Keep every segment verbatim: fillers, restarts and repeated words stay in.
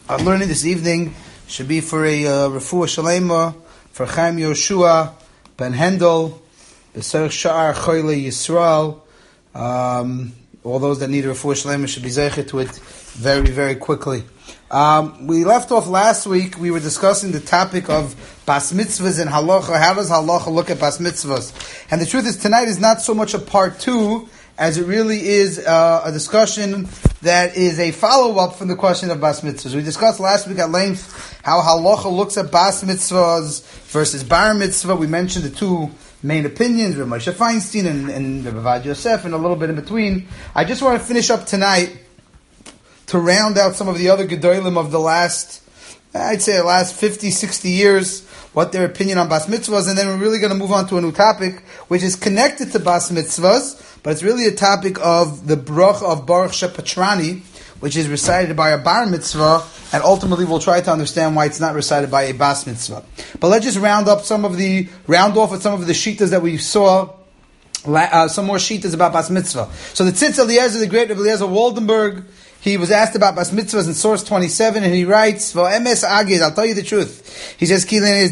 Our learning this evening should be for a uh, refuah shalema for Chaim Yoshua ben Hendel, B'Serich Sha'ar Choyle Yisrael. Um, all those that need a refuah shalema should be zeicher to it very, very quickly. Um, we left off last week. We were discussing the topic of bas mitzvahs and halacha. How does halacha look at bas mitzvahs? And the truth is, tonight is not so much a part two as it really is uh, a discussion that is a follow-up from the question of bas mitzvahs. We discussed last week at length how halacha looks at bas mitzvahs versus bar mitzvah. We mentioned the two main opinions, Rav Moshe Feinstein and, and Rav Avad Yosef, and a little bit in between. I just want to finish up tonight to round out some of the other gedolim of the last, I'd say the last fifty, sixty years, what their opinion on bas mitzvahs, and then we're really going to move on to a new topic, which is connected to bas mitzvahs, but it's really a topic of the bracha of Baruch Shepatrani, which is recited by a bar mitzvah, and ultimately we'll try to understand why it's not recited by a bas mitzvah. But let's just round up some of the, round off with some of the shitas that we saw, uh, some more shitas about bas mitzvah. So the Tzitz Eliezer, the great Rebbe Eliezer Waldenberg, he was asked about bas mitzvahs in source twenty-seven, and he writes, "Vo emes agid." I'll tell you the truth. He says,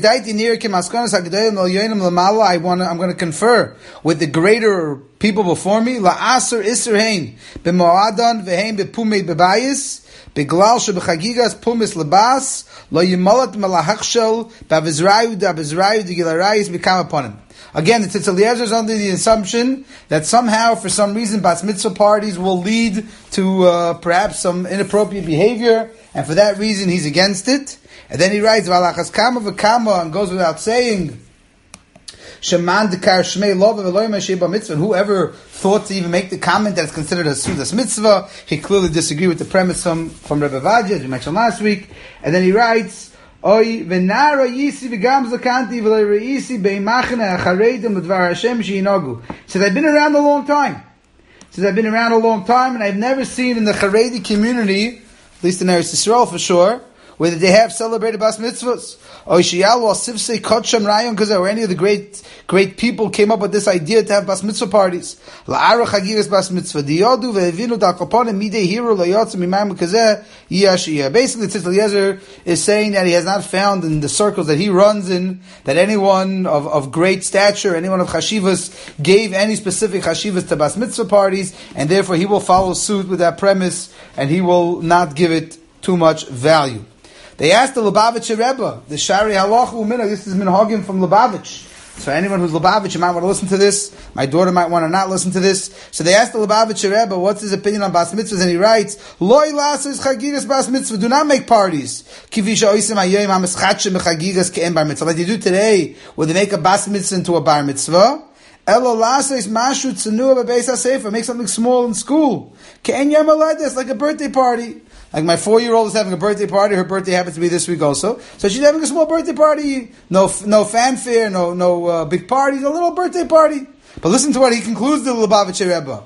I want, I'm going to confer with the greater people before me. La aser iser hein b'moadan v'hein b'pumei b'bayis b'glal shebechagigas pumis lebas lo yimalat melahachshel b'avizrayu d'avizrayu d'gilarayis b'kam upon him. Again, the Tzitz Eliezer is under the assumption that somehow, for some reason, bas mitzvah parties will lead to uh, perhaps some inappropriate behavior, and for that reason he's against it. And then he writes, "V'alachas kama v'kama," and goes without saying, "Sheman dekar shmei lo v'veloy mashei ba mitzvah." And whoever thought to even make the comment that it's considered a sudas mitzvah, he clearly disagreed with the premise from from Rebbe Vajja, as we mentioned last week. And then he writes, Oy venara yisi v'gam zakanti v'lo reisi beimachna achareidim l'dvar Hashem she'inogu. Says, I've been around a long time. Says, I've been around a long time, and I've never seen in the Haredi community, at least in Eretz Yisrael for sure, whether they have celebrated bas mitzvahs. Or any of the great great people came up with this idea to have bas mitzvah parties. Basically, Tzitz Eliezer is saying that he has not found in the circles that he runs in that anyone of, of great stature, anyone of chashivas, gave any specific chashivas to bas mitzvah parties, and therefore he will follow suit with that premise, and he will not give it too much value. They asked the Lubavitcher Rebbe, the Shari Halacha U'Minhag, this is Minhagim from Lubavitch. So anyone who's Lubavitch, you might want to listen to this. My daughter might want to not listen to this. So they asked the Lubavitcher Rebbe, what's his opinion on bas mitzvahs, and he writes, Loi lasas chagigas bas mitzvah, do not make parties. Kivisha oisim hayoyim hamischatshim bechagigas ke'en bar mitzvah. Like they do today, where they make a bas mitzvah into a bar mitzvah. Elo lasas mashu tzenua bebeis hasefer, make something small in school. Ke'en yom haledes, like a birthday party. Like my four-year-old is having a birthday party. Her birthday happens to be this week also. So she's having a small birthday party. No no fanfare, no no uh, big parties, a little birthday party. But listen to what he concludes, the Lubavitcher Rebbe.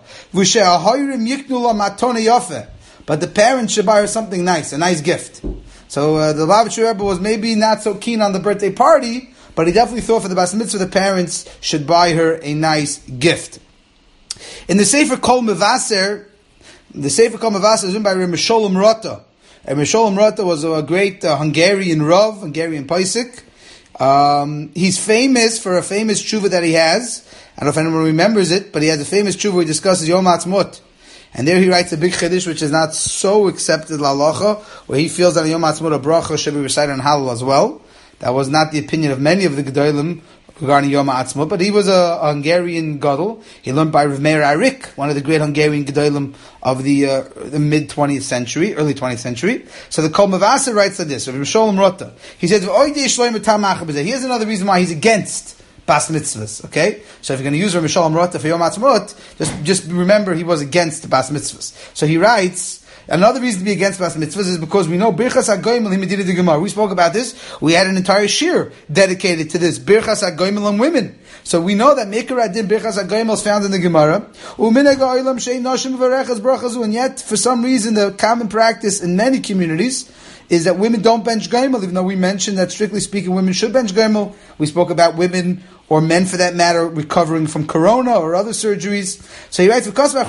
But the parents should buy her something nice, a nice gift. So uh, the Lubavitcher Rebbe was maybe not so keen on the birthday party, but he definitely thought for the bas mitzvah the parents should buy her a nice gift. In the Sefer Kol Mevaser, the Sefer Kol Mevaser is written by Reb Mesholem Rota. And Mesholem Rota was a great uh, Hungarian Rav, Hungarian Paisik. Um, he's famous for a famous tshuva that he has. I don't know if anyone remembers it, but he has a famous tshuva where he discusses Yom HaAtzmaut. And there he writes a big chiddush which is not so accepted l'halacha, where he feels that on Yom HaAtzmaut a bracha should be recited on Hallel as well. That was not the opinion of many of the Gedolim regarding Yom HaAtzmaut, but he was a, a Hungarian gadol. He learned by Rav Meir Arik, one of the great Hungarian Gedolim of the, uh, the mid-twentieth century, early twentieth century. So the Kol Mevaser writes like this, Rav Sholem Rota. He says, here's another reason why he's against bas mitzvahs, okay? So if you're going to use Rav Sholem Rota for Yom HaAtzmaut, just, just remember he was against bas mitzvahs. So he writes, another reason to be against bas mitzvahs is because we know Birchas HaGoyim L'Himedina de Gemara. We spoke about this. We had an entire shir dedicated to this Birchas HaGoyim on women. So we know that Meikar Adin Birchas HaGoyim is found in the Gemara. And yet, for some reason, the common practice in many communities is that women don't bench Goimel, even though we mentioned that strictly speaking, women should bench Goimel. We spoke about women or men for that matter recovering from corona or other surgeries. So he writes, he says the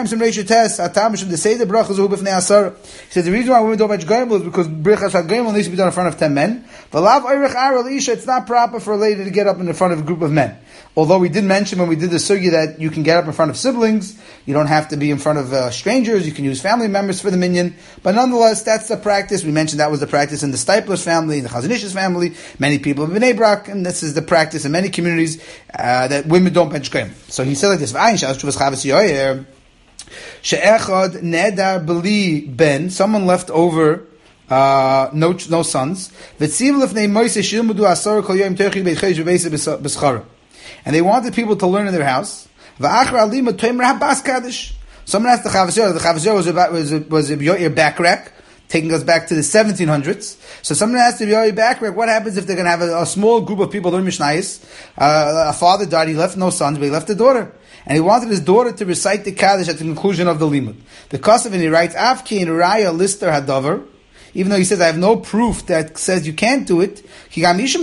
reason why women don't match Goyim is because Brichas HaGoyim needs to be done in front of ten men. It's not proper for a lady to get up in the front of a group of men. Although we did mention when we did the sugya that you can get up in front of siblings, you don't have to be in front of uh, strangers, you can use family members for the minyan, but nonetheless, that's the practice. We mentioned that was the practice in the Stipler's family, in the Chazon Ish's family, many people in Bnei Brak, and this is the practice in many communities, uh, that women don't bench Goyim. So he said like this, She'echad nedar beli ben, someone left over uh, no no sons, and they wanted people to learn in their house. Someone asked the Chavasir, the Chavasir was about, was a, was a Yoyer Bakrak, taking us back to the seventeen hundreds. So someone asked the Yoyer Bakrak, what happens if they're going to have a, a small group of people learn Mishnayos? Uh, a father died, he left no sons, but he left a daughter. And he wanted his daughter to recite the Kaddish at the conclusion of the Limud. The Kosev, and he writes, Afki in Raya Lister Hadavar, even though he says, I have no proof that says you can't do it, even though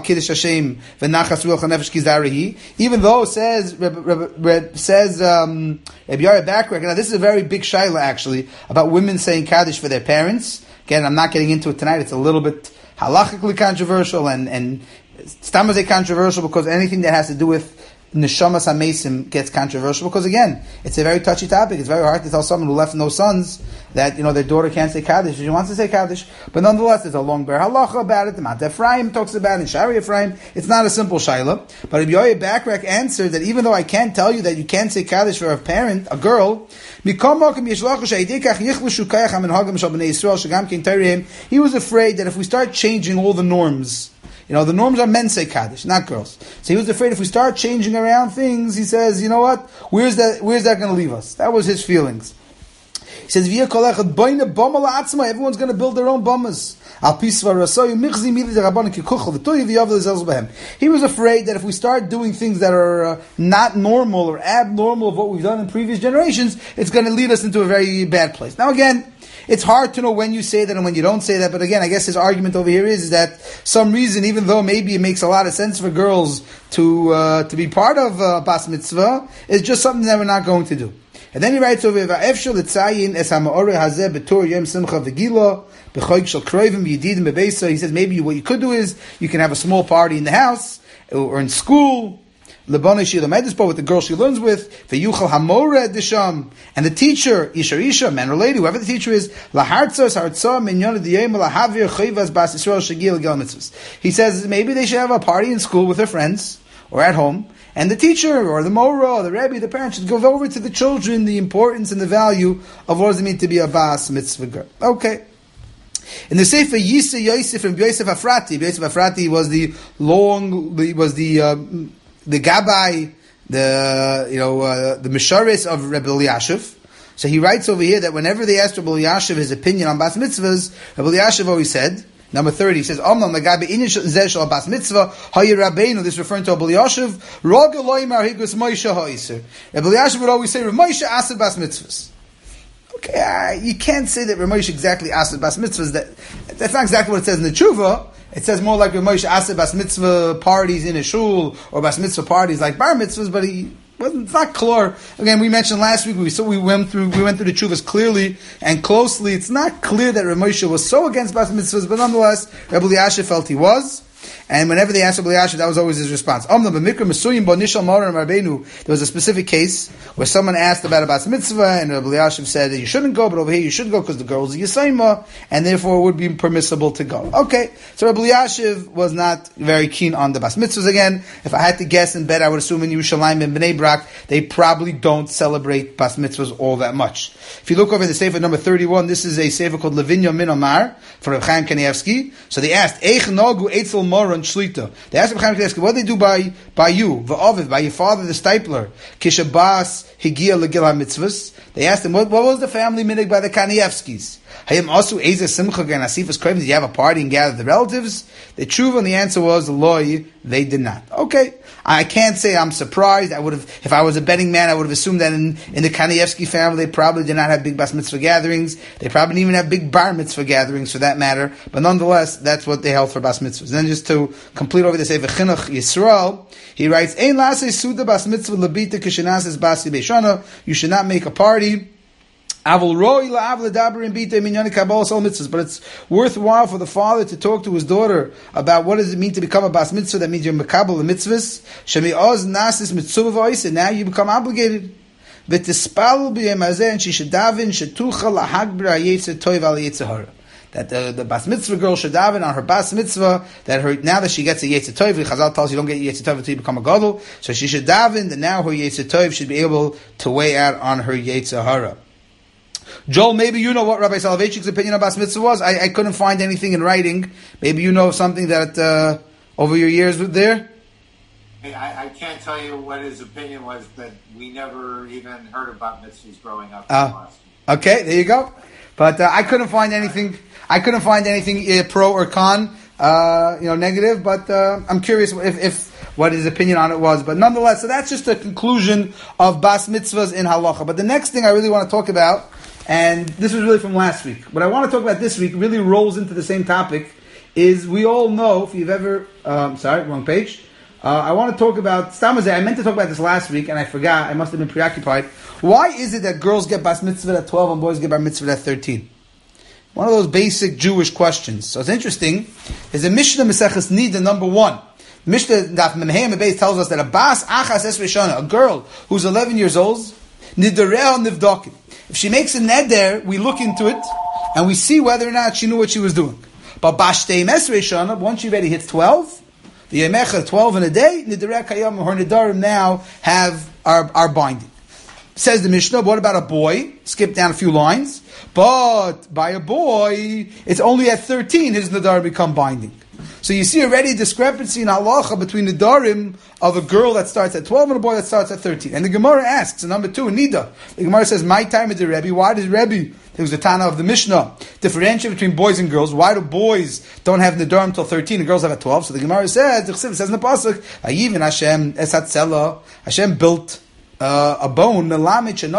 it says, says, um, now this is a very big shaila actually, about women saying Kaddish for their parents. Again, I'm not getting into it tonight, it's a little bit halachically controversial, and, and stamazay controversial, because anything that has to do with Neshamas HaMesim gets controversial, because again, it's a very touchy topic. It's very hard to tell someone who left no sons that, you know, their daughter can't say Kaddish. She wants to say Kaddish. But nonetheless, there's a long Ber Halacha about it. The Mount Ephraim talks about it, in Shari Ephraim. It's not a simple shaila. But Rabbi Yoye Bakrak answered that even though I can't tell you that you can't say Kaddish for a parent, a girl, he was afraid that if we start changing all the norms, you know, the norms are men say Kaddish, not girls. So he was afraid if we start changing around things, he says, you know what? Where's that, where's that going to leave us? That was his feelings. He says, everyone's going to build their own bommas. He was afraid that if we start doing things that are uh, not normal or abnormal of what we've done in previous generations, it's going to lead us into a very bad place. Now again, it's hard to know when you say that and when you don't say that, but again, I guess his argument over here is, is that some reason, even though maybe it makes a lot of sense for girls to uh, to be part of uh, Bas Mitzvah, it's just something that we're not going to do. And then he writes over here, so he says maybe what you could do is you can have a small party in the house or in school, with the girl she learns with, and the teacher, Isha Isha, man or lady, whoever the teacher is, he says maybe they should have a party in school with their friends or at home, and the teacher or the Mora or the Rebbe, the parent, should go over to the children the importance and the value of what does it mean to be a Bas Mitzvah girl. Okay. In the Sefer Yisa Yosef and Yosef Afrati, Yosef Afrati was the long, was the uh, the Gabbai, the you know uh, the Misharis of Rebbe Eliashiv. So he writes over here that whenever they asked Rebbe Eliashiv his opinion on Bas Mitzvahs, Rebbe Eliashiv always said, number thirty, he says, Omnam Lagabi Inyan Zeh Shel Bas Mitzvah Hayi Rabbeinu. This is referring to Rebbe Eliashiv. Roga Loimar Higus Moshe Ha'Iser. Rebbe Eliashiv would always say, Rav Moshe Asad Bas Mitzvahs. Okay, uh, you can't say that Rav Moshe exactly Asad Bas Mitzvahs. That that's not exactly what it says in the Tshuva. It says more like Rav Moshe Asad Bas Mitzvah parties in a shul, or Bas Mitzvah parties like Bar Mitzvahs, but he wasn't, it's not clear. Again, we mentioned last week, we so we went through we went through the Tshuvas clearly and closely. It's not clear that Rav Moshe was so against Bas Mitzvahs, but nonetheless, Rebbe Eliashiv felt he was. And whenever they asked Rebbe Eliashiv, that was always his response. There was a specific case where someone asked about a Bas Mitzvah, and Rebbe Eliashiv said that you shouldn't go, but over here you should go because the girl is a Yisayma, and therefore it would be permissible to go. Okay, so Rebbe Eliashiv was not very keen on the Bas Mitzvahs. Again, if I had to guess in bed, I would assume in Yerushalayim and Bnei Brak, they probably don't celebrate Bas Mitzvahs all that much. If you look over the Sefer number thirty-one, this is a Sefer called Levinyo Min Omar, for Reb Chaim Kanievsky. So they asked, Eich Nogu Eitzel Moron Shlita. They asked Reb Chaim Kanievsky, what do they do by, by you, V'oviv, by your father, the Stipler, Kishabas Higia Legil HaMitzvahs? They asked him, what, what was the family minig by the Kanievskis? Hayim also Eza Simcha Gan Asifas Krevim. Did you have a party and gather the relatives? The truth and the answer was loy. They did not. Okay, I can't say I'm surprised. I would have, if I was a betting man, I would have assumed that in, in the Kanievsky family, they probably did not have big bas mitzvah gatherings. They probably didn't even have big bar mitzvah gatherings for that matter. But nonetheless, that's what they held for bas mitzvahs. And then just to complete over this, Chinuch Yisrael, he writes, Ein lasei suda bas mitzvah labita kishenases basi beishana. You should not make a party. But it's worthwhile for the father to talk to his daughter about what does it mean to become a bas mitzvah. That means you're mekabel the mitzvahs. And now you become obligated. And she should daven that the, the bas mitzvah girl should daven on her bas mitzvah, that her, now that she gets a yetzer tov, Chazal tells you don't get yetzer tov until you become a gadol, so she should daven that now her yetzer tov should be able to weigh out on her yetzer hara. Joel, maybe you know what Rabbi Soloveitchik's opinion on bas mitzvah was. I, I couldn't find anything in writing. Maybe you know something that uh, over your years there. I, I can't tell you what his opinion was, but we never even heard about mitzvahs growing up. Uh, okay, there you go. But uh, I couldn't find anything. I couldn't find anything uh, pro or con, uh, you know, negative. But uh, I'm curious if, if what his opinion on it was. But nonetheless, so that's just a conclusion of bas mitzvahs in halacha. But the next thing I really want to talk about, and this was really from last week, what I want to talk about this week really rolls into the same topic, is we all know, if you've ever, um, sorry, wrong page. Uh, I want to talk about, Stamazeh, I meant to talk about this last week, and I forgot, I must have been preoccupied. Why is it that girls get bas mitzvah at twelve and boys get bar mitzvah at thirteen? One of those basic Jewish questions. So it's interesting, is a Mishnah Maseches Nida number one. Mishnah Daf Memheim Beis tells us that a bas achas es rishana, a girl who's eleven years old, nidareh nivdakin. If she makes a neder, we look into it, and we see whether or not she knew what she was doing. But bas shtei mes rishana, once she already hits twelve, the yemecha twelve in a day, nidareh kayam, her nidarim now have are, are binding. Says the Mishnah, what about a boy? Skip down a few lines. But by a boy, it's only at thirteen his nadar become binding. So you see already a discrepancy in halacha between the darim of a girl that starts at twelve and a boy that starts at thirteen. And the Gemara asks, in number two, in Nida, the Gemara says, my time is the Rebbe. Why does Rebbe, it was the Tana of the Mishnah, differentiate between boys and girls? Why do boys don't have nadarim until thirteen and girls have at twelve? So the Gemara says, it says in the pasuk, Ayiv Hashem esat sela, Hashem built Uh, a bone, this is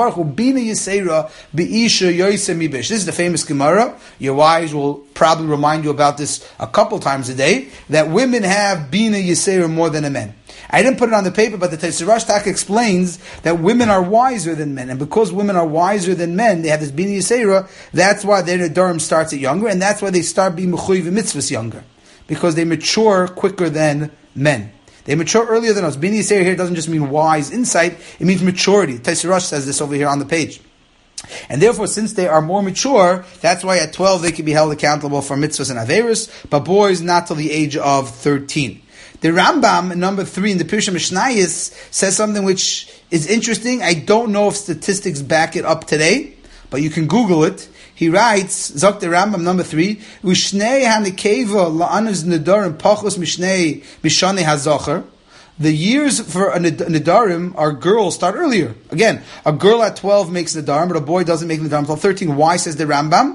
the famous Gemara. Your wives will probably remind you about this a couple times a day, that women have Bina Yisera more than a man. I didn't put it on the paper, but the Tetzirash Tak explains that women are wiser than men, and because women are wiser than men, they have this Bina Yisera, that's why their Nedarim starts at younger, and that's why they start being Mechuyev Mitzvahs younger, because they mature quicker than men. They mature earlier than us. Bini Yisera here doesn't just mean wise insight, it means maturity. Taisirash says this over here on the page. And therefore, since they are more mature, that's why at twelve they can be held accountable for mitzvahs and averis, but boys not till the age of thirteen. The Rambam, number three in the Pirsha Mishnayis, says something which is interesting. I don't know if statistics back it up today, but you can Google it. He writes, Zok the Rambam, number three, Ushnei hanikeva la'anaz nedarim pachos mishnei mishanei hazacher. The years for a nedarim, our girls start earlier. Again, a girl at twelve makes nedarim, but a boy doesn't make nedarim until thirteen. Why, says the Rambam?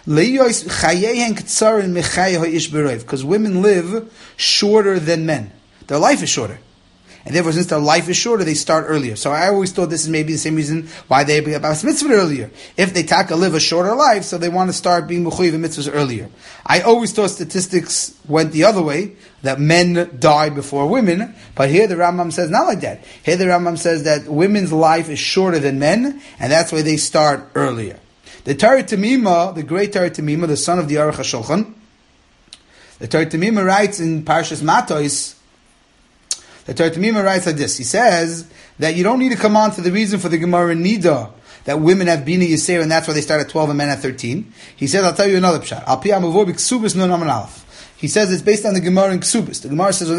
Because women live shorter than men. Their life is shorter. And therefore, since their life is shorter, they start earlier. So I always thought this is maybe the same reason why they have bas mitzvah earlier. If they taka live a shorter life, so they want to start being mechuyev mitzvahs earlier. I always thought statistics went the other way, that men die before women. But here the Rambam says not like that. Here the Rambam says that women's life is shorter than men, and that's why they start earlier. The Torah Tamima, the great Torah Tamima, the son of the Aruch HaShulchan, the Torah Tamima writes in Parshas Matos, the Torah Tamima writes like this. He says that you don't need to come on to the reason for the Gemara Nida that women have Bina Yisera and that's why they start at twelve and men at thirteen. He says, I'll tell you another pshat. Al pi amavor b'ksubis nun aman aleph. He says it's based on the Gemara in Ksubis. The Gemara says,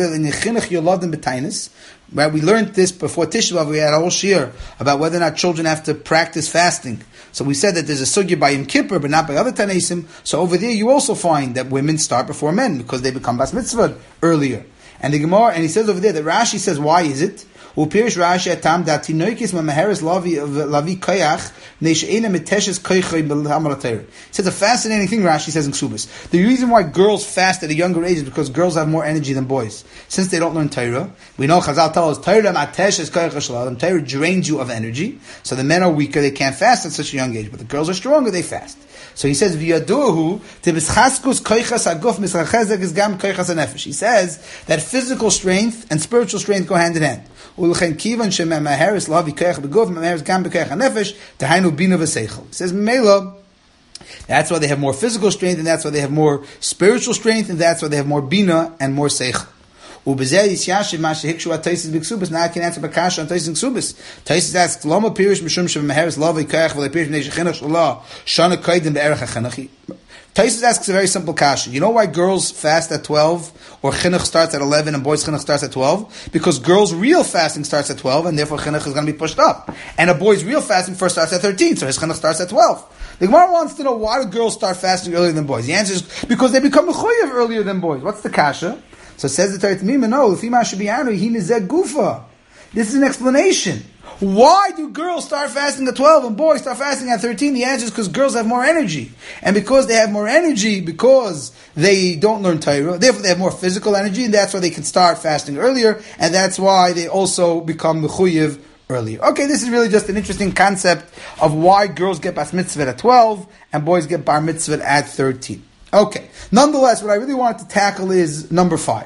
right, we learned this before Tisha B'Av. We had a whole shiur about whether or not children have to practice fasting. So we said that there's a sugya by Yom Kippur, but not by other Tanaisim. So over there you also find that women start before men because they become bas mitzvah earlier. And the Gemara, and he says over there that Rashi says, why is it? Upirish Rashi atam that tinoikis mamaheres lavi lavi koyach neisheina miteshes koychoy b'l'hamalatayr. Says a fascinating thing. Rashi says in Ksubis, the reason why girls fast at a younger age is because girls have more energy than boys. Since they don't learn Torah, we know Chazal tells us Torah mateshes koyach shaladim. Torah drains you of energy, so the men are weaker; they can't fast at such a young age. But the girls are stronger; they fast. So he says, "V'yaduhu tibischaskos koichas aguf misrachezek is gam koichas hanefesh." He says that physical strength and spiritual strength go hand in hand. Ulchen kivan shememaheres lavi koich beguf memaheres gam bekoich hanefesh tehainu bina v'seichel. He says, "Mela." That's why they have more physical strength, and that's why they have more spiritual strength, and that's why they have more bina and more seichel. Ubezeh yisyashiv mashe hikshu at Taisis b'ksubis. Now I can answer bakasha on Taisis b'ksubis. Taisis asks, "Lama pirish mishum shemaheres lavi koich v'le pirish mnei shechinach shalah shana koidim be'erech hachinach." Taisis asks a very simple kasha. You know why girls fast at twelve, or chinuch starts at eleven, and boys chinuch starts at twelve? Because girls' real fasting starts at twelve, and therefore chinuch is going to be pushed up. And a boy's real fasting first starts at thirteen, so his chinuch starts at twelve. The Gemara wants to know why do girls start fasting earlier than boys? The answer is because they become mechuyev earlier than boys. What's the kasha? So it says the Torah to me, no, he nizeh gufa. This is an explanation. Why do girls start fasting at twelve and boys start fasting at thirteen? The answer is because girls have more energy. And because they have more energy, because they don't learn Torah, therefore they have more physical energy, and that's why they can start fasting earlier, and that's why they also become mechuyev earlier. Okay, this is really just an interesting concept of why girls get bas mitzvah at twelve and boys get bar mitzvah at thirteen. Okay. Nonetheless, what I really wanted to tackle is number five.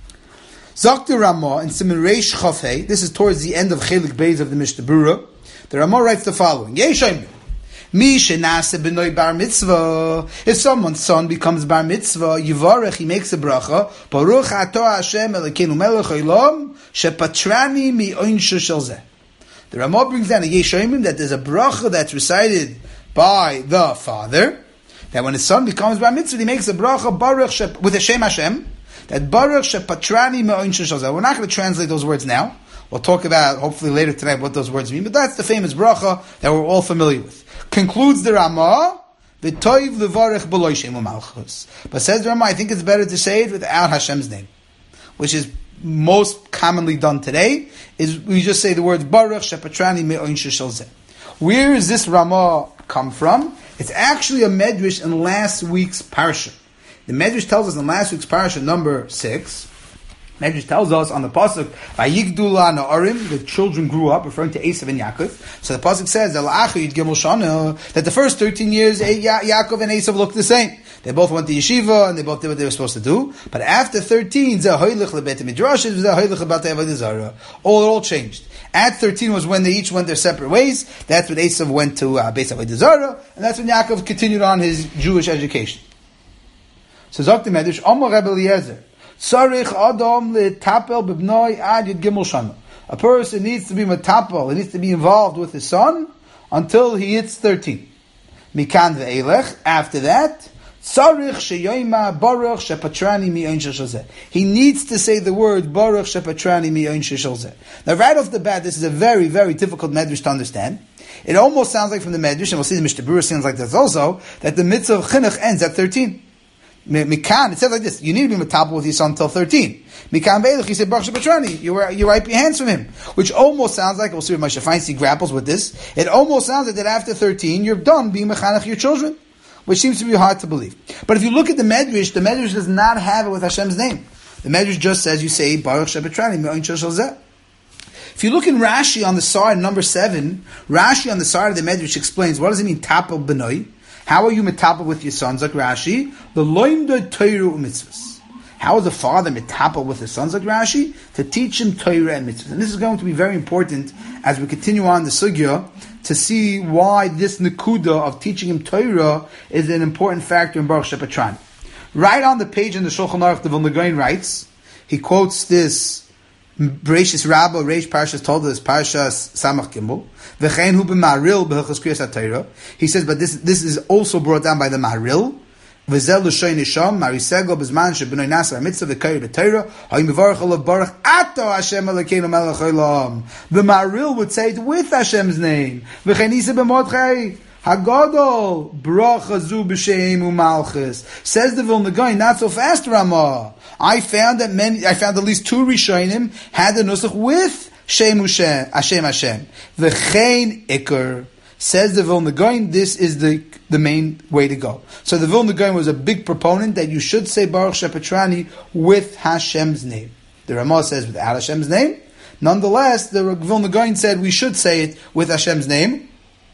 Zakti Ramah in Siman Reish Chafei. This is towards the end of Chelik Beis of the Mishnah Berurah. The Ramah writes the following: Yeshayim Mi shenase b'noi bar mitzvah. If someone's son becomes bar mitzvah, yivarech, he makes a bracha. Baruch ato Hashem Elokeinu melech haolam shepatrani mi oinshe shel zeh. The Ramah brings down a Yeshayim that there's a bracha that's recited by the father, that when his son becomes bar mitzvah, he makes a bracha baruch shep, with Hashem Hashem, that baruch shepatrani me'oin sheshalzeh. We're not going to translate those words now. We'll talk about, hopefully later tonight, what those words mean, but that's the famous bracha that we're all familiar with. Concludes the Ramah, v'toiv levarech b'lo shem u'malchus. But says the Ramah, I think it's better to say it without Hashem's name, which is most commonly done today, is we just say the words baruch shepatrani me'oin sheshalzeh. Where does this Ramah come from? It's actually a medrash in last week's parsha. The medrash tells us in last week's parsha, number six, medrash tells us on the pasuk, Vayigdula na'arim, the children grew up, referring to Esav and Yaakov. So the pasuk says, that the first thirteen years, ya- Yaakov and Esav looked the same. They both went to yeshiva, and they both did what they were supposed to do. But after thirteen, all it all changed. At thirteen was when they each went their separate ways. That's when Esav went to uh, Beis Avodah Zarah, and that's when Yaakov continued on his Jewish education. So Zok the Medrash, Amar Rebbe Eliezer, Sarich Adam le'tapel b'bnoi ad yud gimel shana. A person needs to be metapel, he needs to be involved with his son until he hits thirteen. Mikan ve'elech, after that, Sarich sheyoyma baruch shepatrani mi'oin sheshalzeh. He needs to say the word baruch shepatrani mi'oin sheshalzeh. Now right off the bat, this is a very, very difficult medrash to understand. It almost sounds like from the medrash, and we'll see the Mishnah Berurah sounds like this also, that the mitzvah of chinuch ends at thirteen. Mikan, it says like this: you need to be metabel with your son until thirteen. Mikan ve'elech, you say baruch shepatrani. You you wipe your hands from him, which almost sounds like, we'll see if Moshe Feinstein grapples with this. It almost sounds like that after thirteen, you're done being mechanech your children, which seems to be hard to believe. But if you look at the medrash, the medrash does not have it with Hashem's name. The medrash just says you say baruch shepatrani me'oin sheshalzeh. If you look in Rashi on the side, number seven, Rashi on the side of the medrash explains what does it mean tapel benoi. How are you metapel with your sons, like Rashi? The loimda Torah mitzvahs. How is the father metapel with his sons, like Rashi? To teach him Torah and mitzvahs. And this is going to be very important as we continue on the sugya to see why this nekuda of teaching him Torah is an important factor in Baruch Shepatrani. Right on the page in the Shulchan Aruch, the Vilna Gaon writes, he quotes this Bereshis Rabbah, Reish Parshas told us, Parshas Samach Gimel, V'chein hu b'Maril b'Hilchos Kriyas HaTorah. He says, but this this is also brought down by the Maril. V'zel l'shoy nisham, Marisego b'zman sheb'noi nasa ha'mitzvah v'kari b'Torah, ha'im v'varach olav baruch ato Hashem Elokeinu melech haolam. The Maril would say it with Hashem's name. V'chein isa b'mordchei Hagadol bracha zu b'shem u'malchus. Says the Vilna Gaon, not so fast, Ramah. I found that many, I found at least two Rishonim had the nusach with Shem Hashem, Hashem Hashem. V'chein Iker. Says the Vilna Gaon, this is the the main way to go. So the Vilna Gaon was a big proponent that you should say Baruch Shepetrani with Hashem's name. The Ramah says without Hashem's name. Nonetheless, the Vilna Gaon said we should say it with Hashem's name.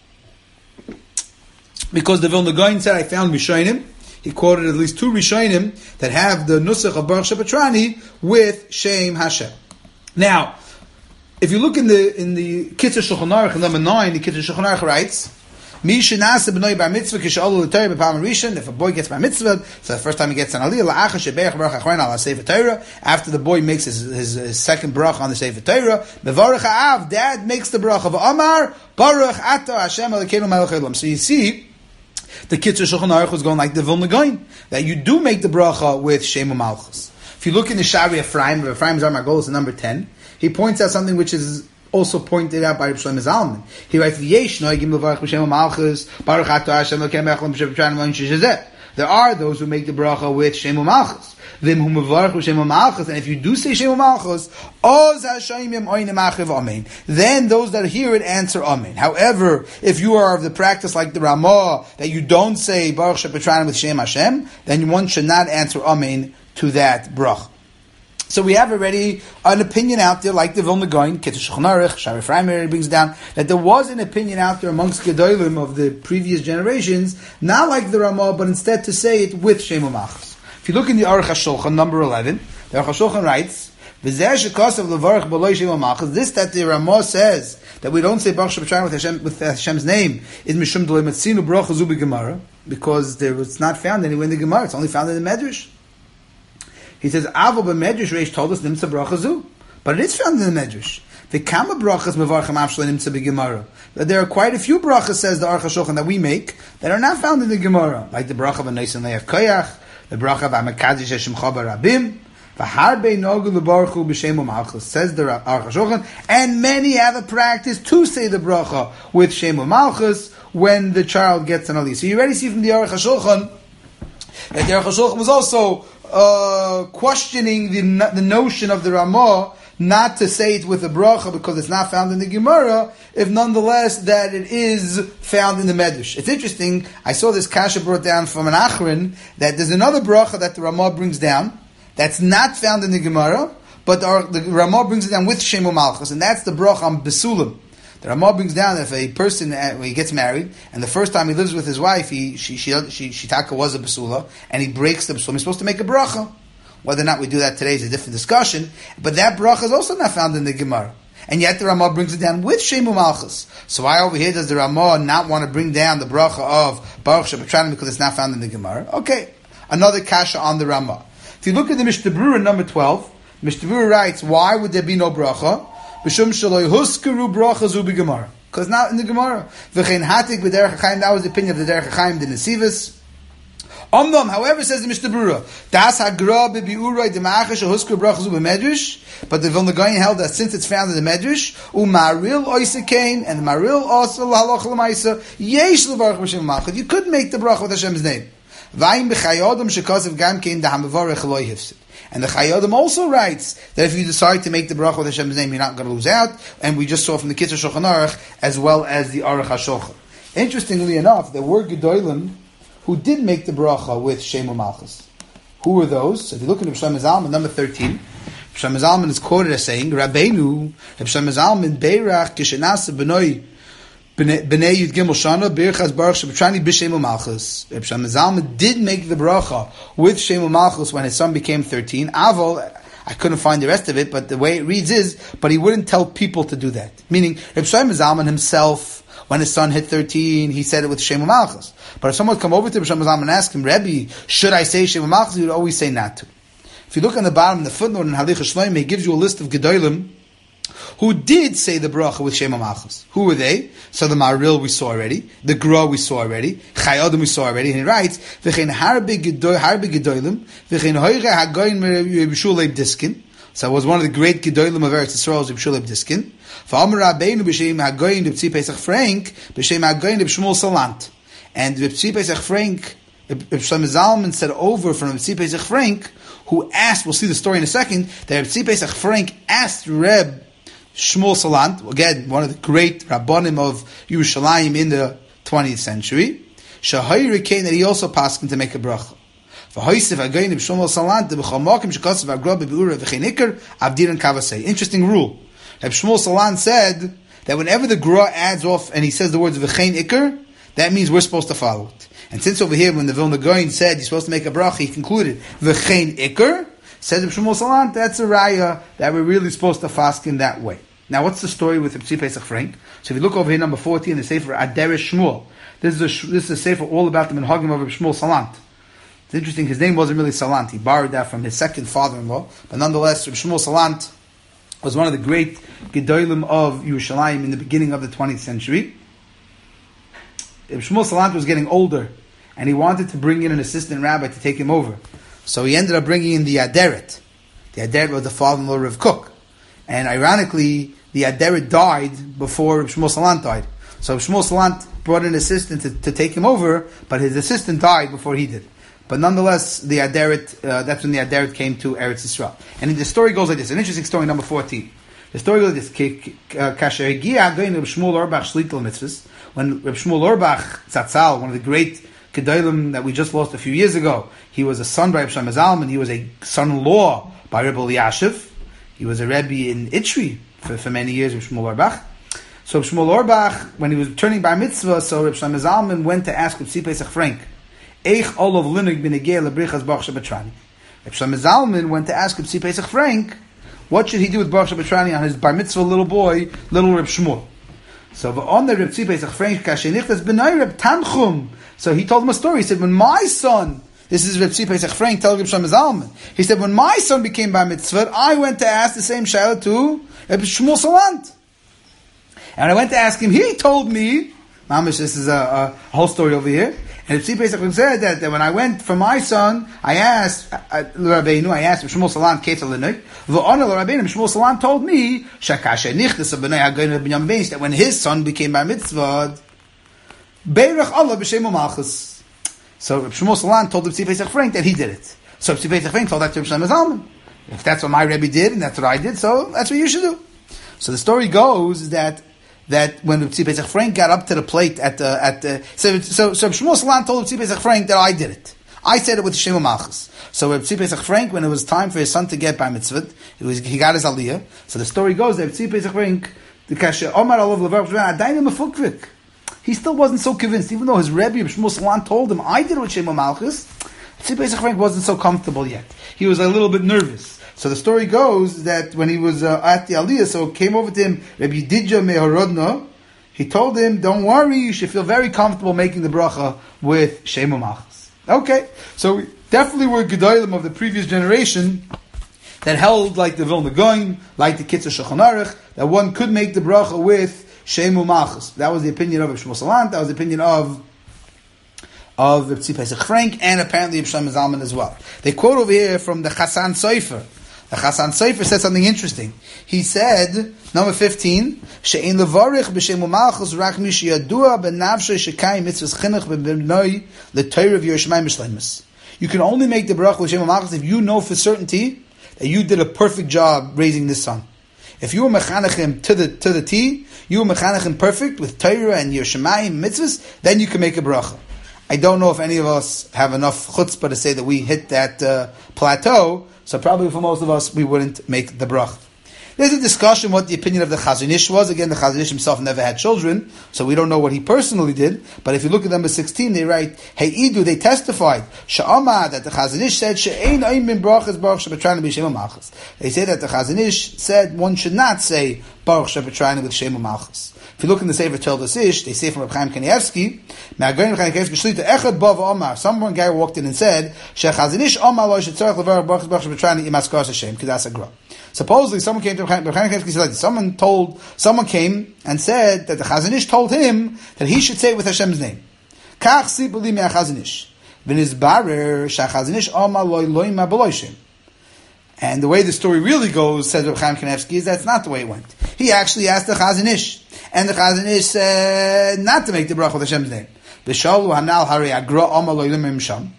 Because the Vilna Gaon said, I found Rishonim. He quoted at least two Rishonim that have the Nusach of Baruch Shepetrani with Shem Hashem. Now, if you look in the in the Kitzur Shulchan Aruch, number nine, the Kitzur Shulchan Aruch writes, Mi shenase b'noi bar mitzvah kish'olu l'Torah b'pam rishon. If a boy gets bar mitzvah, so the first time he gets an aliyah, la'achar shebeich baruch achron ala sefer Torah. After the boy makes his, his, his second bracha on the sefer Torah, bevarach ha'av, dad makes the bracha of Amar Baruch Ata Hashem Elokeinu Melech Haolam. So you see, the Kitzur Shulchan Aruch was going like the Vilna Gaon, that you do make the bracha with Shem U'Malchus. If you look in the Shari Ephraim, Ephraim's Amar Golos in number ten, he points out something which is also pointed out by Reb Shlomo Zalman. He writes, "V'yesh noigim levarach b'shem Malchus Baruch Atah Hashem Elokeinu Melech Haolam b'shem V'tran Shezeh." There are those who make the bracha with Shem Malchus. Them who mevarach b'shem Malchus, and if you do say Shem Malchus, oz hashayimim oinem achiv amen. Then those that hear it answer amen. However, if you are of the practice like the Ramah that you don't say Baruch Shepetrani with Shem Hashem, then one should not answer amen to that bracha. So we have already an opinion out there, like the Vilna Gaon, Kitzur Shulchan Aruch, Shari Ephraim brings down, that there was an opinion out there amongst Gedolim of the previous generations, not like the Ramah, but instead to say it with Shem U'Malchus. If you look in the Aruch HaShulchan, number eleven, the Aruch HaShulchan writes, V'zeh shekasav levarach b'lo Shem U'Malchus. This that the Ramah says, that we don't say Baruch Shepetrani with, Hashem, with Hashem's name, is Mishum D'lo Matzinu Bracha Zu B'Gemara, because there, it's not found anywhere in the Gemara, it's only found in the Medrash. He says, Avo b'medrash Reish told us nimtza bracha zu, but it is found in the medrash. The kama brachas mevarchem avshalei nimtza b'gemara. That there are quite a few brachas, says the Aruch HaShulchan, that we make that are not found in the Gemara, like the bracha of Anois and Le'av Koyach, the bracha of Amakadish Hashemcha Barabim, v'harbe nogu lebaruchu b'shem u'malchus, says the Aruch HaShulchan, and many have a practice to say the bracha with Shem u'malchus when the child gets an aliyah. So you already see from the Aruch HaShulchan that the Aruch HaShulchan was also Uh, questioning the the notion of the Ramah not to say it with a bracha because it's not found in the Gemara, if nonetheless that it is found in the Medrash. It's interesting, I saw this kasha brought down from an Achron, that there's another bracha that the Ramah brings down, that's not found in the Gemara, but the, the Ramah brings it down with Shem U'Malchus, and that's the bracha on Besulim. The Ramah brings down that if a person, when he gets married, and the first time he lives with his wife, he she she she, she taka was a basula, and he breaks the basula, he's supposed to make a bracha. Whether or not we do that today is a different discussion, but that bracha is also not found in the Gemara. And yet the Ramah brings it down with Shem U'Malchus. So why over here does the Ramah not want to bring down the bracha of Baruch Shepetrani because it's not found in the Gemara? Okay, another kasha on the Ramah. If you look at the Mishnah Berurah number twelve, Mishnah Berurah writes, why would there be no bracha? Because not in the Gemara. That was the opinion of the Derech HaChaim, the Nesivus. Omnom, however, says the Mishnah Berurah, Das hagra bebiuroi dema'acha shehuskru bracha zu b'medrash, but the Vilna Gaon held that since it's found in the Medrash, u'maril oisekain, and the maril also l'halach l'maisa, yesh l'varach b'shem malchut. You could make the bracha with Hashem's name. V'ayim b'chayodam shekasav gam kein dahamvarech loy hifsid. And the Chayyim also writes that if you decide to make the bracha with Hashem's name, you're not going to lose out. And we just saw from the Kitzur Shulchan Aruch as well as the Aruch HaShulchan. Interestingly enough, there were Gedolim who did make the bracha with Shem U'Malchus. Who were those? So if you look at Reb Shlomo Zalman, number thirteen, Reb Shlomo Zalman is quoted as saying, Rabbeinu, Reb Shlomo Zalman, Beirach, Kishenasa, Benoi, Bnei Yud Gimel Shana, Birchas Baruch Shepetrani b'Shem U'Malchus. Reb Shlomo Zalman did make the bracha with Shem U'Malchus when his son became thirteen. Avol, I couldn't find the rest of it, but the way it reads is, but he wouldn't tell people to do that. Meaning, Reb Shlomo Zalman himself, when his son hit thirteen, he said it with Shem U'Malchus. But if someone would come over to Reb Shlomo Zalman and ask him, Rebbe, should I say Shem U'Malchus? He would always say not to. If you look on the bottom of the footnote in Halichos Shloimeh, he gives you a list of Gedolim who did say the bracha with Shem U'Malchus. Who were they? So the Maril we saw already, the Gra we saw already, Chayodim we saw already, and he writes, V'chein harbe gedolim, v'chein hoire hagoyin B'Shulei Diskin. So it was one of the great Gedolim of Eretz Yisrael, B'Shulei Diskin. V'amar Rabbeinu B'Shem hagoyin B'Ptzi Pesach Frank, B'Shem hagoyin B'Shmuel Salant. And B'Ptzi Pesach Frank, Shlomo Zalman said over from B'Ptzi Pesach Frank, who asked, we'll see the story in a second, that B'Ptzi Pesach Frank asked Reb Shmuel Salant, again, one of the great Rabbanim of Yerushalayim in the twentieth century. Shahayri came that he also passed him to make a bracha. Interesting rule. Reb Shmuel Salant said that whenever the Gra adds off and he says the words v'chein ikr, that means we're supposed to follow it. And since over here when the Vilna Gaon said you're supposed to make a bracha, he concluded v'chein ikr, says Reb Shmuel Salant, that's a raya that we're really supposed to fast in that way. Now what's the story with Reb Tzvi Pesach Frank? So if you look over here, number fourteen, the Sefer Aderes Shmuel. This is a this is a Sefer all about the Minhagim of Reb Shmuel Salant. It's interesting, his name wasn't really Salant. He borrowed that from his second father-in-law. But nonetheless, Reb Shmuel Salant was one of the great Gedolim of Yerushalayim in the beginning of the twentieth century. Reb Shmuel Salant was getting older, and he wanted to bring in an assistant rabbi to take him over. So he ended up bringing in the Aderet. The Aderet was the father-in-law of Rav Kook. And ironically, the Aderet died before Reb Shmuel Salant died. So Reb Shmuel Salant brought an assistant to, to take him over, but his assistant died before he did. But nonetheless, the Aderet, uh, that's when the Aderet came to Eretz Yisrael. And the story goes like this, an interesting story, number fourteen. The story goes like this, when Reb Shmuel Auerbach, Tzatzal, one of the great Gedolim that we just lost a few years ago, he was a son by Reb Shlomo Zalman, he was a son-in-law by Reb Eliashiv, he was a Rebbe in Itri for, for many years, Reb Shmuel Auerbach. So Reb Shmuel Auerbach, when he was turning bar mitzvah, so Reb Shlomo Zalman went to ask Reb Tzvi Pesach Frank, Eich Olav Linig B'negei Lebrichas Baruch Shabatrani. Reb Shlomo Zalman went to ask Reb Tzvi Pesach Frank, what should he do with Baruch Shabatrani on his bar mitzvah little boy, little Reb Shmuel? So on the Reb Tzvi Pesach Frank, Kashenichtas B'nai Reb Tanchum. So he told him a story. He said, when my son, this is Reb Tzvi Pesach Frank telling Reb Shlomo Zalman, he said, when my son became bar mitzvah, I went to ask the same shayla to Reb Shmuel Salant. And I went to ask him, he told me, Mamish, this is a, a whole story over here. And Reb Tzvi Pesach said that, that when I went for my son, I asked Rabbeinu, I asked Shmuel Salant Ketzal L'Noi. V'Ona Rabbeinu, Shmuel Salant told me Shakashe Nichtas B'nai Hagoyin B'Yam Beis, that when his son became bar mitzvah, Beirach Allah B'Shem Malchus. So Reb Shmuel Salant told Reb Tzvi Pesach Frank that he did it. So Reb Tzvi Pesach Frank told that to Reb Shlomo Zalman. If that's what my Rebbe did and that's what I did, so that's what you should do. So the story goes that. That when Reb Tzvi Pesach Frank got up to the plate at the at the so so so Shmuel Salant told Reb Tzvi Pesach Frank that I did it. I said it with Shema Malchus. So Reb Tzvi Pesach Frank, when it was time for his son to get bar mitzvah, it was he got his aliyah. So the story goes that Reb Tzvi Pesach Frank, the kasher Omar Olav Levar Adayim Mefukvik. He still wasn't so convinced, even though his Rebbe Shmuel Salant told him I did it with Shema Malchus. Reb Tzvi Pesach Frank wasn't so comfortable yet. He was a little bit nervous. So the story goes that when he was uh, at the aliyah, so it came over to him Rabbi Yedidya Meharodno. He told him, don't worry, you should feel very comfortable making the bracha with Shema Malchus. Okay, so we definitely were Gedolim of the previous generation that held like the Vilna Gaon, like the Kitzur Shulchan Aruch, that one could make the bracha with Shema Malchus. That was the opinion of Shmuel Salant, that was the opinion of of Reb Tzvi Pesach Frank, and apparently Reb Shlomo Zalman as well. They quote over here from the Chassan Sofer. The Chassan Sofer said something interesting. He said, number fifteen, She'en levarich b'shem u'malchus rak mi sheyadua b'navshay shekayim mitzvahs chinuch b'bnoi l'toyr of Yerushalayim Mishleimus. You can only make the bracha with Shem u'malchus if you know for certainty that you did a perfect job raising this son. If you were mechanechim to the to the T, you were mechanechim perfect with Torah and Yerushalayim mitzvahs, then you can make a bracha. I don't know if any of us have enough chutzpah to say that we hit that uh, plateau, so probably for most of us, we wouldn't make the brach. There's a discussion what the opinion of the Chazon Ish was. Again, the Chazon Ish himself never had children, so we don't know what he personally did. But if you look at number sixteen, they write, Hey Idu, they testified, Sha'ama, that the Chazon Ish said, She'ein oim min brachas baruch shebetrayna b'shem malchus. They say that the Chazon Ish said one should not say baruch shebetrayna with Shem malchus. If you look in the Sefer Toldos Ish, they say from Reb Chaim Kanievsky, someone guy walked in and said, supposedly someone came to Reb Chaim Kanievsky and said, someone told, someone came and said that the Chazon Ish told him that he should say it with Hashem's name. And the way the story really goes, says Reb Chaim Kanievsky, is that's not the way it went. He actually asked the Chazon Ish. And the Chazon Ish said not to make the bracha with Hashem's name.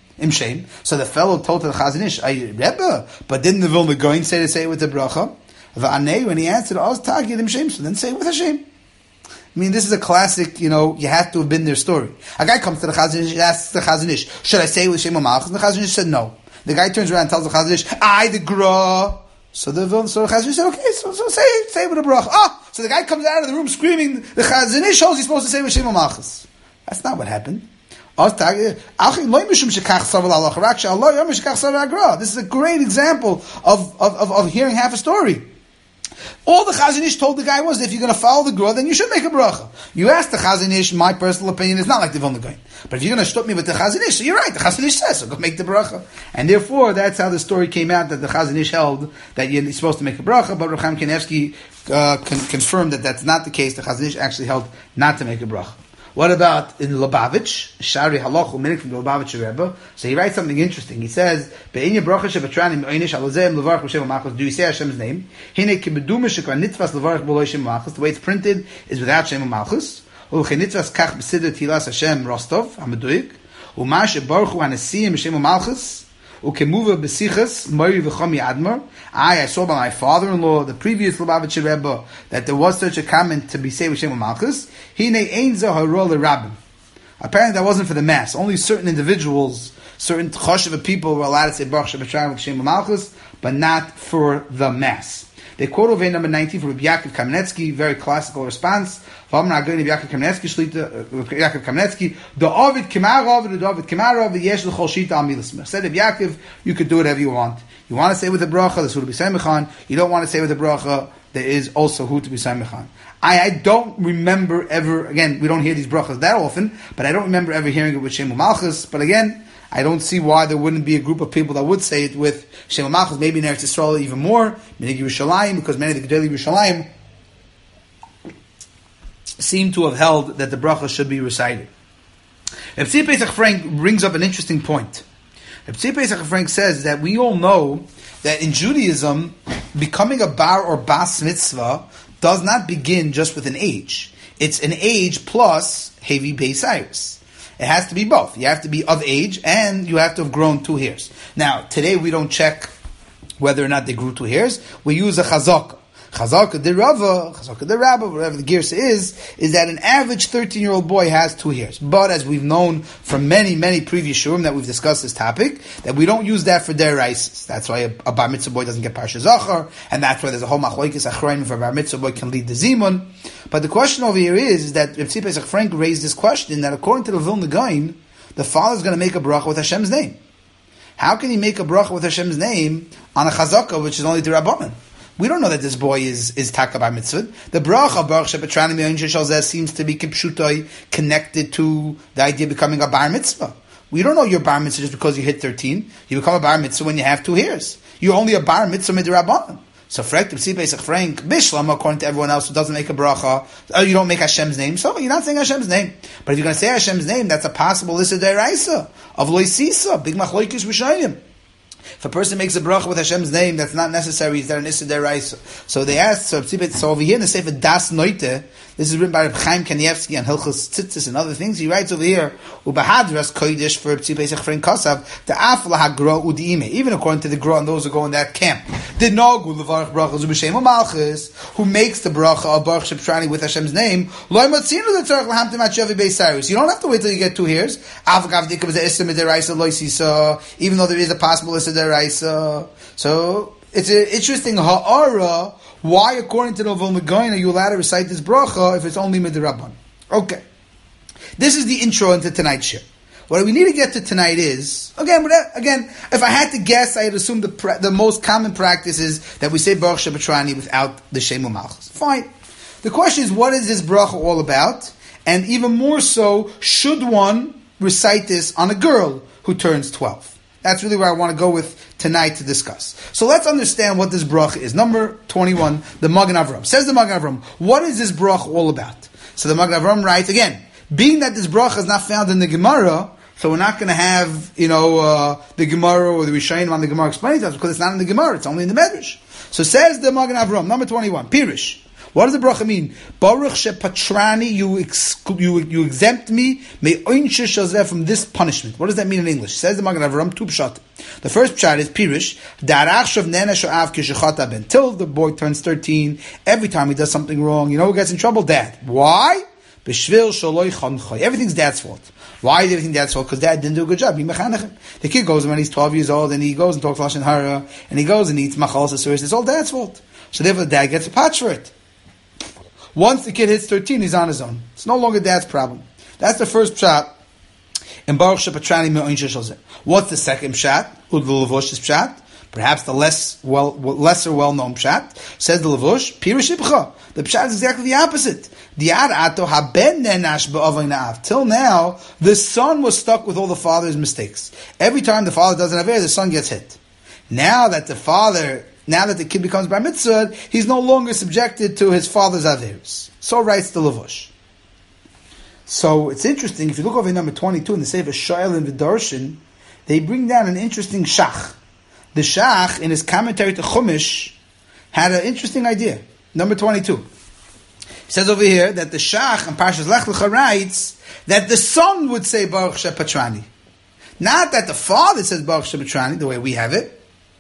So the fellow told to the Chazon Ish, Rebbe, but didn't the Vilna Gaon say to say it with the bracha? Va'anei, when he answered, Oz Tagi Lim Shem, so then say with Hashem. I mean, this is a classic, you know, you have to have been their story. A guy comes to the Chazon Ish, asks the Chazon Ish, should I say with Shem Malchus? And the Chazon Ish said no. The guy turns around and tells the Chazon Ish, I the Gra. So the, so the Chazon Ish said, okay, so, so say, say with a bracha. Ah! So the guy comes out of the room screaming, the Chazon Ish shows he's supposed to say with Shem Malchus. That's not what happened. This is a great example of, of, of, of hearing half a story. All the Chazon Ish told the guy was, if you're going to follow the Gra, then you should make a bracha. You asked the Chazon Ish, my personal opinion is not like the Vilna Gaon. But if you're going to stop me with the Chazon Ish, so you're right, the Chazon Ish says, so go make the bracha. And therefore, that's how the story came out, that the Chazon Ish held that you're supposed to make a bracha, but Reb Chaim Kanievsky uh, con- confirmed that that's not the case. The Chazon Ish actually held not to make a bracha. What about in Lubavitch, Shari Halachu, minute from the Lubavitch Rebbe? So he writes something interesting. He says, "Be'inya bracha shebetranim einish alazem levarach b'shem malchus." Do you say Hashem's name? Hine kibeduma shekar nitvas levarach b'lo Shem malchus. The way it's printed is without Shem malchus. Ulche nitvas kach b'siddur tilas Hashem Rostov Hameduik. Uma shebaruchu hanesiyim b'shem malchus. Ukemuva b'sichas Mori v'chomi admar. I, I saw by my father-in-law, the previous Lubavitcher Rebbe, that there was such a comment to be said with Shem Malchus. Hine ein zo haro l'rabbim. Apparently that wasn't for the mass. Only certain individuals, certain choshev people were allowed to say Baruch Shabbat with Shem Malchus, but not for the mass. They quote over number nineteen from Rabbi Yaakov Kamenetsky, very classical response. Yaakov Kamenetsky, the Ovid Kimarov, the Ovid Kimarov, Yesh l'chol shita al milas. Said Rabbi Yaakov, you could do whatever you want. You want to say with the bracha, there's who to be Samechan. You don't want to say with the bracha, there is also who to be Samechan. I, I don't remember ever, again, we don't hear these brachas that often, but I don't remember ever hearing it with Shem Malchus. But again, I don't see why there wouldn't be a group of people that would say it with Shem Malchus, maybe in Eretz Yisrael even more, Minig Yerushalayim, because many of the Gedolei Yerushalayim seem to have held that the bracha should be recited. Reb Tzvi Pesach Frank brings up an interesting point. Reb Tzvi Pesach Frank says that we all know that in Judaism, becoming a bar or bas mitzvah does not begin just with an age. It's an age plus hevi beis iris. It has to be both. You have to be of age and you have to have grown two hairs. Now, today we don't check whether or not they grew two hairs. We use a chazaka. Chazaka de Rava, Chazaka de Rabba, whatever the girsa is, is that an average thirteen-year-old boy has two hairs. But as we've known from many, many previous shurim that we've discussed this topic, that we don't use that for deraisis. That's why a, a bar mitzvah boy doesn't get parsha zachar, and that's why there's a whole machlokes achrayim if a bar mitzvah boy can lead the zimun. But the question over here is, is that Reb Tzvi Pesach Frank raised this question that according to the Vilna Gaon, the father is going to make a bracha with Hashem's name. How can he make a bracha with Hashem's name on a chazaka which is only the Rabbanan? We don't know that this boy is is taka bar mitzvah. The bracha Baruch Shebetranim Yoin Sheshal Zeh seems to be kipshutai connected to the idea of becoming a bar mitzvah. We don't know you're bar mitzvah just because you hit thirteen. You become a bar mitzvah when you have two hairs. You're only a bar mitzvah midrabanan. So Frank, Frank, Bishlam, according to everyone else who doesn't make a bracha, oh, you don't make Hashem's name, so you're not saying Hashem's name. But if you're going to say Hashem's name, that's a possible list of deraisa of loisisa, big machlokes rishayim. If a person makes a bracha with Hashem's name, that's not necessary. Is there an issa deraisa? So they asked. So, so over here in the Sefer Das Noite, this is written by Reb Chaim Kanievsky and Hilchos Tzitzis and other things. He writes over here, Ubahadras kodesh for Reb Tzvi Pesach Frank Kosav the Afla Hagra Udiime. Even according to the Gra and those who go in that camp, the Nagu Levarach Brachas Ubeshem Malchus, who makes the bracha of Baruch Shebtrani with Hashem's name. Loy Matzinu the Tzarech Lahamtim Achavi Beis Cyrus. You don't have to wait till you get two hairs. Avgav Dikav the Issa Midiraisa Loisisa. Even though there is a possible Issa Deraisa. So it's an interesting ha'ara. Why, according to the Vilna Gaon, are you allowed to recite this bracha if it's only midrabban? Okay. This is the intro into tonight's shir. What we need to get to tonight is, again, again, if I had to guess, I'd assume the pra- the most common practice is that we say Baruch Shebetrani without the Shem Malchus. Fine. The question is, what is this bracha all about? And even more so, should one recite this on a girl who turns twelve? That's really where I want to go with tonight to discuss. So let's understand what this bracha is. Number twenty-one, the Magen Avram. Says the Magen Avram, what is this bracha all about? So the Magen Avram writes, again, being that this bracha is not found in the Gemara, so we're not going to have, you know, uh, the Gemara or the Rishayim on the Gemara explaining to us because it's not in the Gemara, it's only in the Medrash. So says the Magen Avram, number twenty-one, Pirish. What does the bracha mean? Baruch shepatrani, you exclu- you you exempt me, may oinshe shazeh from this punishment. What does that mean in English? Says the Magen Avraham, two pshat. The first pshat is Pirish, darach shav nena sho'av kishachata ben. Till the boy turns thirteen, every time he does something wrong, you know who gets in trouble? Dad. Why? B'shvil shaloi chanchoy. Everything's dad's fault. Why is everything dad's fault? Because dad didn't do a good job. The kid goes when he's twelve years old and he goes and talks lashon hara and he goes and eats machal sasuris. It's all dad's fault. So therefore the dad gets a patch for it. Once the kid hits thirteen, he's on his own. It's no longer dad's problem. That's the first pshat. And Baruch shepatrani me'oin shezeh. What's the second pshat? Ud l'levush's pshat. Perhaps the less well, lesser well-known pshat. Says the Levush, Pirush Ibcha. The pshat is exactly the opposite. Till now, the son was stuck with all the father's mistakes. Every time the father does an aver, the son gets hit. Now that the father, now that the kid becomes bar mitzvah, he's no longer subjected to his father's averes. So writes the Levush. So it's interesting, if you look over in number twenty-two in the Sefer Shoel and V'darshan, they bring down an interesting shach. The Shach, in his commentary to Chumash, had an interesting idea. Number twenty-two. He says over here that the Shach in Parshas Lech Lecha writes that the son would say Baruch shepatrani. Not that the father says Baruch shepatrani, the way we have it.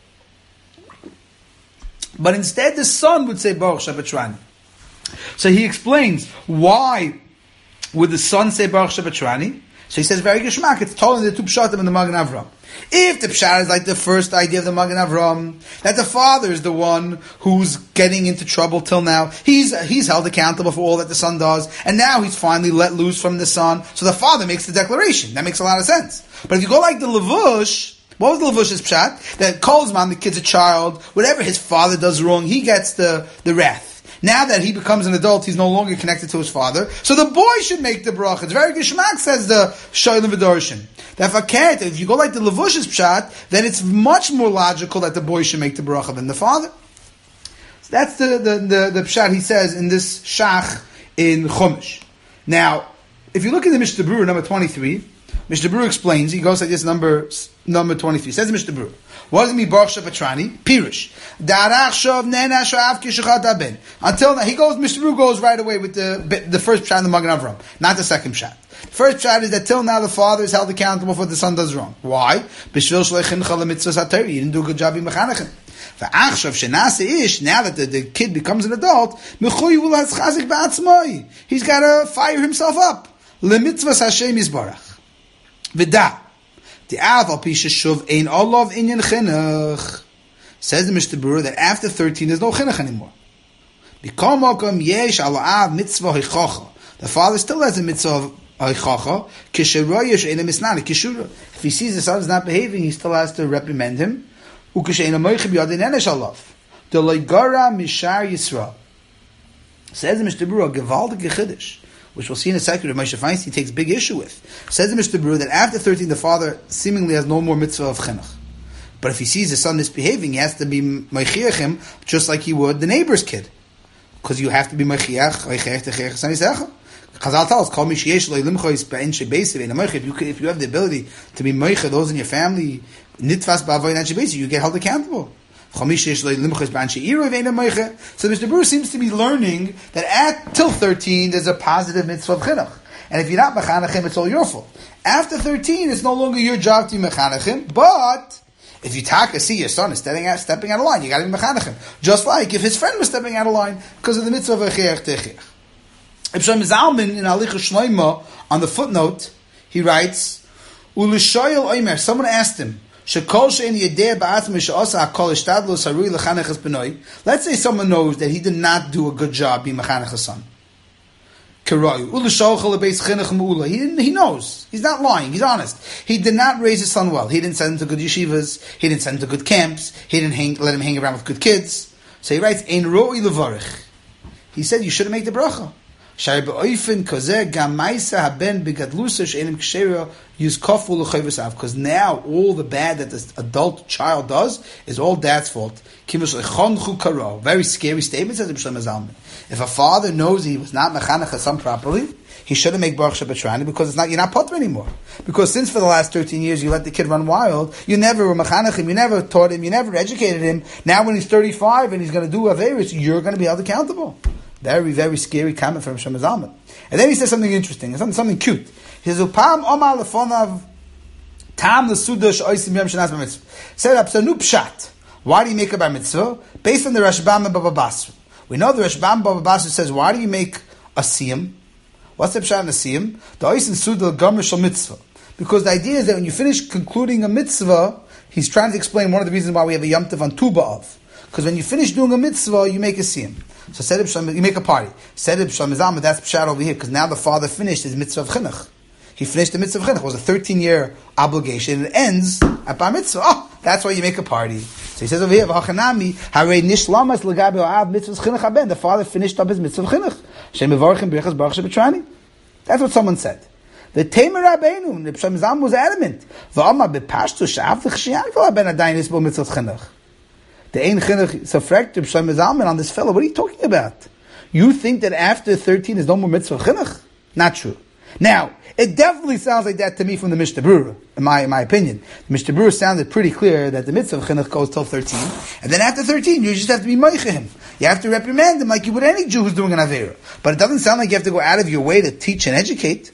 But instead the son would say Baruch shepatrani. So he explains why would the son say Baruch shepatrani. So he says very geschmack. It's told in the two pshatim in the Magen Avraham. If the pshat is like the first idea of the Magen Avraham, that the father is the one who's getting into trouble till now, he's he's held accountable for all that the son does, and now he's finally let loose from the son, so the father makes the declaration. That makes a lot of sense. But if you go like the Levush, what was the Levush's pshat? That Kolzman, the kid's a child, whatever his father does wrong, he gets the, the wrath. Now that he becomes an adult, he's no longer connected to his father, so the boy should make the bracha. It's very geschmack, says the Shoel and V'darshan. That if I can't, if you go like the Levush's pshat, then it's much more logical that the boy should make the bracha than the father. So that's the, the, the, the pshat he says in this shach in Chumash. Now, if you look at the Mishnah Berurah, number twenty-three, Mishnah Berurah explains, he goes like this, number, number twenty-three. Says the Mishnah Berurah, what does it mean, Baruch shepatrani? Pirush. Darach shav nena sha'av kishachat ben. Until now, he goes, Mishnah Berurah goes right away with the, the first pshat in the Magen Avraham, not the second pshat. The first pshat is that till now the father is held accountable for what the son does wrong. Why? B'shvil shleichincha lemitzvos hatayri. He didn't do a good job in mechanechim. V'achshav shenase ish, now that the, the kid becomes an adult, mechuy will haschazik ba'atzmoi. He's got to fire himself up. Lemitzvos Hashem yisbarach. V'da. The aval pisha shuv ein olav inyan chinuch. Says the Mishnah Berurah that after thirteen there's no chinuch anymore. B'kol mokom yesh ala'av mitzvah hichocha. The father still has a mitzvah of hichocha. Kisheroyesh ein misnani kishura. If he sees the son is not behaving, he still has to reprimand him. Ukeshein amoichim yadin enesh alav. The loigara mishar Yisrael. Says the Mishnah Berurah gevaldik chiddush, which we'll see in a second, Rav Moshe Feinstein takes big issue with. Says the Mishnah Berurah that after thirteen, the father seemingly has no more mitzvah of chinuch. But if he sees his son misbehaving, he has to be meichiach him just like he would the neighbor's kid. Because you have to be meichiach, meichiach techech sanisecha. Chazal tells, "Kol mi sheyesh lo ilimchois be'en shebeisiv ein meichiach." If you if you have the ability to be meichiach those in your family, nitfas ba'avoyin an shebeisiv, you get held accountable. So Mishnah Berurah seems to be learning that at till thirteen there's a positive mitzvah of chinuch, and if you're not mechanechim, it's all your fault. After thirteen, it's no longer your job to be mechanechim, but if you taka see your son is stepping out, stepping out of line, you got to be mechanechim. Just like if his friend was stepping out of line because of the mitzvah of echiach techiach. Ibn Zalman in Alicha Shloima on the footnote he writes, "Ulishoyel Omer." Someone asked him. Let's say someone knows that he did not do a good job being mechanech his son. He didn't, he knows. He's not lying. He's honest. He did not raise his son well. He didn't send him to good yeshivas. He didn't send him to good camps. He didn't hang, let him hang around with good kids. So he writes, Ein ro'i levarich. He said, you shouldn't make the bracha. Because now all the bad that this adult child does is all dad's fault. Very scary statement, says Ibn Zalman. If a father knows he was not mechanech his son properly, he shouldn't make Baruch shepatrani because it's not, you're not potter anymore. Because since for the last thirteen years you let the kid run wild, you never were mechanech him, you never taught him, you never educated him. Now when he's thirty-five and he's going to do averis, you're going to be held accountable. Very, very scary comment from Shlomo Zalman. And then he says something interesting, something, something cute. He says, Upam Omar Lefonav Tam L'Sudash Oisim Yom Shenas B'Mitzvah. Said up, so nu pshat. Why do you make a bar mitzvah? Based on the Rashbam and Baba Basra. We know the Rashbam and Baba Basra says, why do you make a siyam? What's the pshat in a siyam? The Oisim Suda Gomer Shal Mitzvah. Because the idea is that when you finish concluding a mitzvah, he's trying to explain one of the reasons why we have a Yom Tov on Tu B'Av. Because when you finish doing a mitzvah, you make a siyam. So said you make a party. Said Shlomo, that's pshat over here, because now the father finished his mitzvah of chinuch. He finished the mitzvah of chinuch. It was a thirteen-year obligation. It ends at bar mitzvah. Oh, that's why you make a party. So he says over here, "V'hachanami harei nishlamas legabe oav mitzvahs chinuch haben." The father finished up his mitzvah of chinuch. Shem mevarchim b'rechas baruch shebetrani. That's what someone said. The Tamer Rabbeinu, the Shlomo Zalman was adamant. V'amar bepashtu she'av l'chshiyan v'la ben adayin isbo mitzvah chinuch. The Ein Chinuch, so fractured Shlomo Zalman on this fellow. What are you talking about? You think that after thirteen there's no more mitzvah chinuch? Not true. Now, it definitely sounds like that to me from the Mishnah Berurah, in my, in my opinion. The Mishnah Berurah sounded pretty clear that the mitzvah of chinuch goes till thirteen, and then after thirteen you just have to be meicheh him. You have to reprimand him like you would any Jew who's doing an Aveira. But it doesn't sound like you have to go out of your way to teach and educate.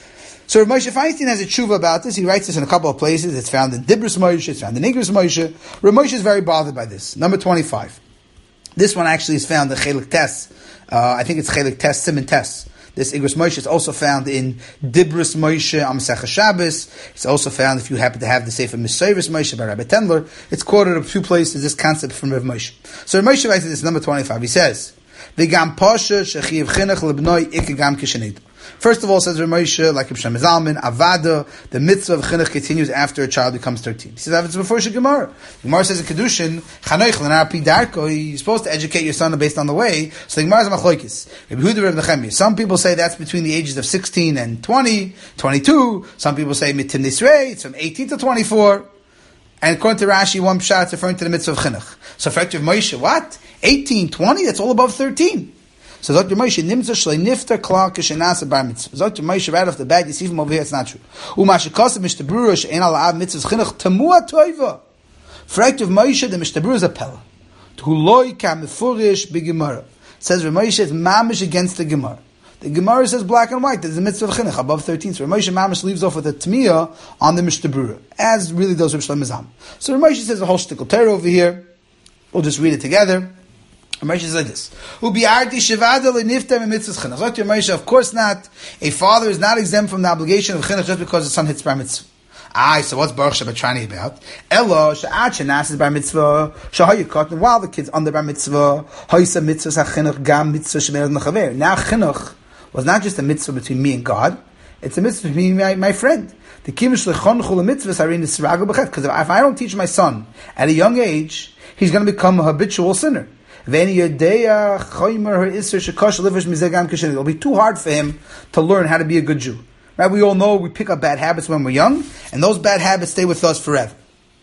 So Rav Moshe Feinstein has a tshuva about this. He writes this in a couple of places. It's found in Dibros Moshe, it's found in Igros Moshe. Rav Moshe is very bothered by this. Number twenty-five. This one actually is found in Chelik Tes. Uh, I think it's Chelik Tes, Siman Tes. This Igros Moshe is also found in Dibros Moshe, Am Masechah Shabbos. It's also found, if you happen to have the Sefer Mesoros Moshe by Rabbi Tendler, it's quoted in a few places, this concept from Rav Moshe. So Rav Moshe writes this, number twenty-five. He says, V'gam Pasha shechiv chinuch lebnoi ikegam kisheneidu. First of all, says Rav Moshe, like Shlomo Zalman, Avada, the mitzvah of chinuch continues after a child becomes thirteen. He says that it's before Gemara. The Gemara says in Kedushin, Chanoich l'narapi darko, you're supposed to educate your son based on the way. So the Gemara is machlokes. Rabbi Yehuda, Rabbi Nechemia. Some people say that's between the ages of sixteen and twenty, twenty-two. Some people say mitim nisrei, it's from eighteen to twenty-four. And according to Rashi, one pshat is referring to the mitzvah of chinuch. So for Rav Moshe, what? eighteen, twenty? That's all above thirteen. So Doctor Moshe nimtza shlei nifter klal kishenasa bar mitzvah. Doctor Moshe right off the bat, you see from over here, it's not true. Umashikosav Mishnah Berurah she'en alav mitzvahs chinuch tamua toiva. For Doctor Moshe, the Mishnah Berurah is a pella. T'huloi ka mefurish b'gemara. Says Rav Moshe is mamish against the Gemara. The Gemara says black and white. There's a mitzvah of chinuch above thirteen. So Rav Moshe mamish leaves off with a tmiyah on the Mishnah Berurah, as really does Rav Shlomo Zalman. So Rav Moshe says a whole shtickle Torah over here. We'll just read it together. Ramesh is like this. Of course not. A father is not exempt from the obligation of chinuch just because the son hits bar mitzvah. Aye, so what's Baruch Shabbatrani about? Elo, she'ad she'nas is bar mitzvah, she'hayu while the kid's under bar mitzvah, ha'isa mitzvah ha'chinuch gam mitzvah she'mered nechaver. Now chinuch was not just a mitzvah between me and God, it's a mitzvah between me and my, my friend. The kimish lechonchul mitzvahs are in the sirago b'chet, because if I don't teach my son at a young age, he's going to become a habitual sinner. It'll be too hard for him to learn how to be a good Jew. Right? We all know we pick up bad habits when we're young, and those bad habits stay with us forever.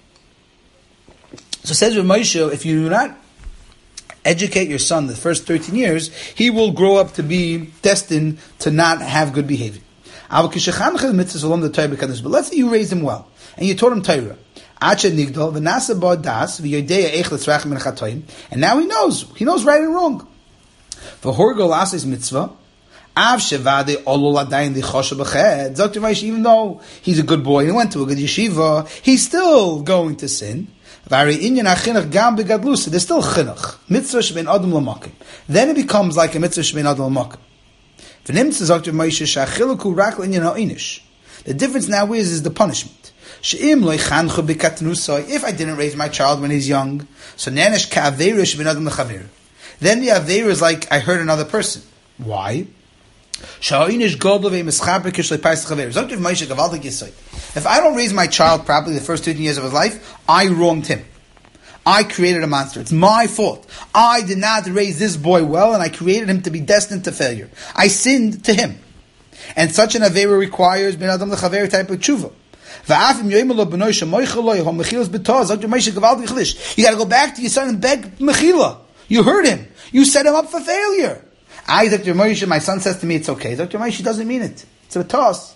So says Rav Moshe, if you do not educate your son the first thirteen years, he will grow up to be destined to not have good behavior. But let's say you raised him well, and you taught him Torah. And now he knows. He knows right and wrong. Even though he's a good boy, he went to a good yeshiva, he's still going to sin. There's still chinuch. Then it becomes like a mitzvah shebein adam l'makom. The difference now is, is the punishment. If I didn't raise my child when he's young, so nanesh ka'aveirish ben adam l'chaver. Then the aveir is like I hurt another person. Why? If I don't raise my child properly the first fifteen years of his life, I wronged him. I created a monster. It's my fault. I did not raise this boy well, and I created him to be destined to failure. I sinned to him. And such an aveir requires ben adam l'chaver type of tshuva. You got to go back to your son and beg mechila. You hurt him. You set him up for failure. I, Doctor Moshe, my son says to me, it's okay. Doctor Moshe doesn't mean it. It's a toss.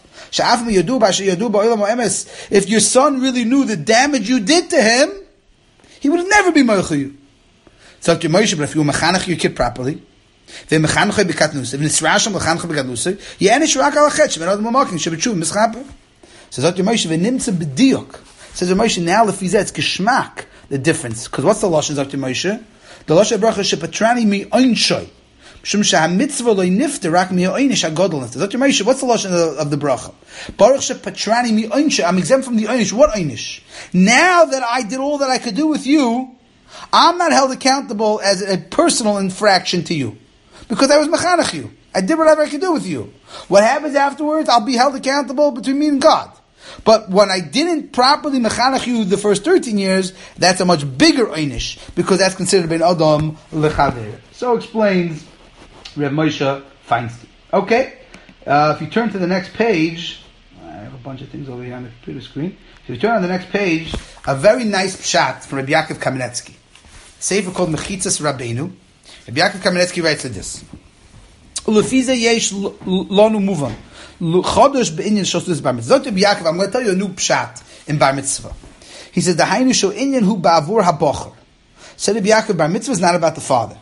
If your son really knew the damage you did to him, he would never be meichel you. So Doctor Moshe, but if you mechanech your kid properly, V'mechanchei b'katnusay, v'nisrasham l'chanchei b'katnusay, ye'enish rak al hachet, she'menod m'mokim, she'b'tshuv mischaper. Says Dr. Moshe, v'nimtza b'diuk. Says Dr. Moshe, now lefizeh, it's geschmack, the difference. Because what's the lashon, Doctor Moshe? The lashon bracha she'patrani mi oinshoy. Shum she'ha-mitzvah lo nifter rak mi oinish ha-godol nifter. Doctor Moshe, what's the lashon of the, of the bracha? Baruch she'patrani mi oinshoy. I'm exempt from the oinish. What oinish? Now that I did all that I could do with you, I'm not held accountable as a personal infraction to you. Because I was mechanech you. I did whatever I could do with you. What happens afterwards, I'll be held accountable between me and God. But when I didn't properly mechanech you the first thirteen years, that's a much bigger einish, because that's considered ben adam lechaver. So explains Reb Moshe Feinstein. Okay, uh, if you turn to the next page, I have a bunch of things over here on the computer screen. If you turn on the next page, a very nice pshat from Rabbi Yaakov Kamenetsky. A sefer called Mechitzas Rabbeinu. Rabbi Yaakov Kamenetsky writes like this. Ulefize yesh lonu muvan. Chodesh be'inyan shostus bar mitzvah. Rabbi Yaakov, I'm going to tell you a new pshat in bar mitzvah. He says, the hainu sho inyan hu ba'avur ha'bocher. Said Rabbi Yaakov, bar mitzvah is not about the father.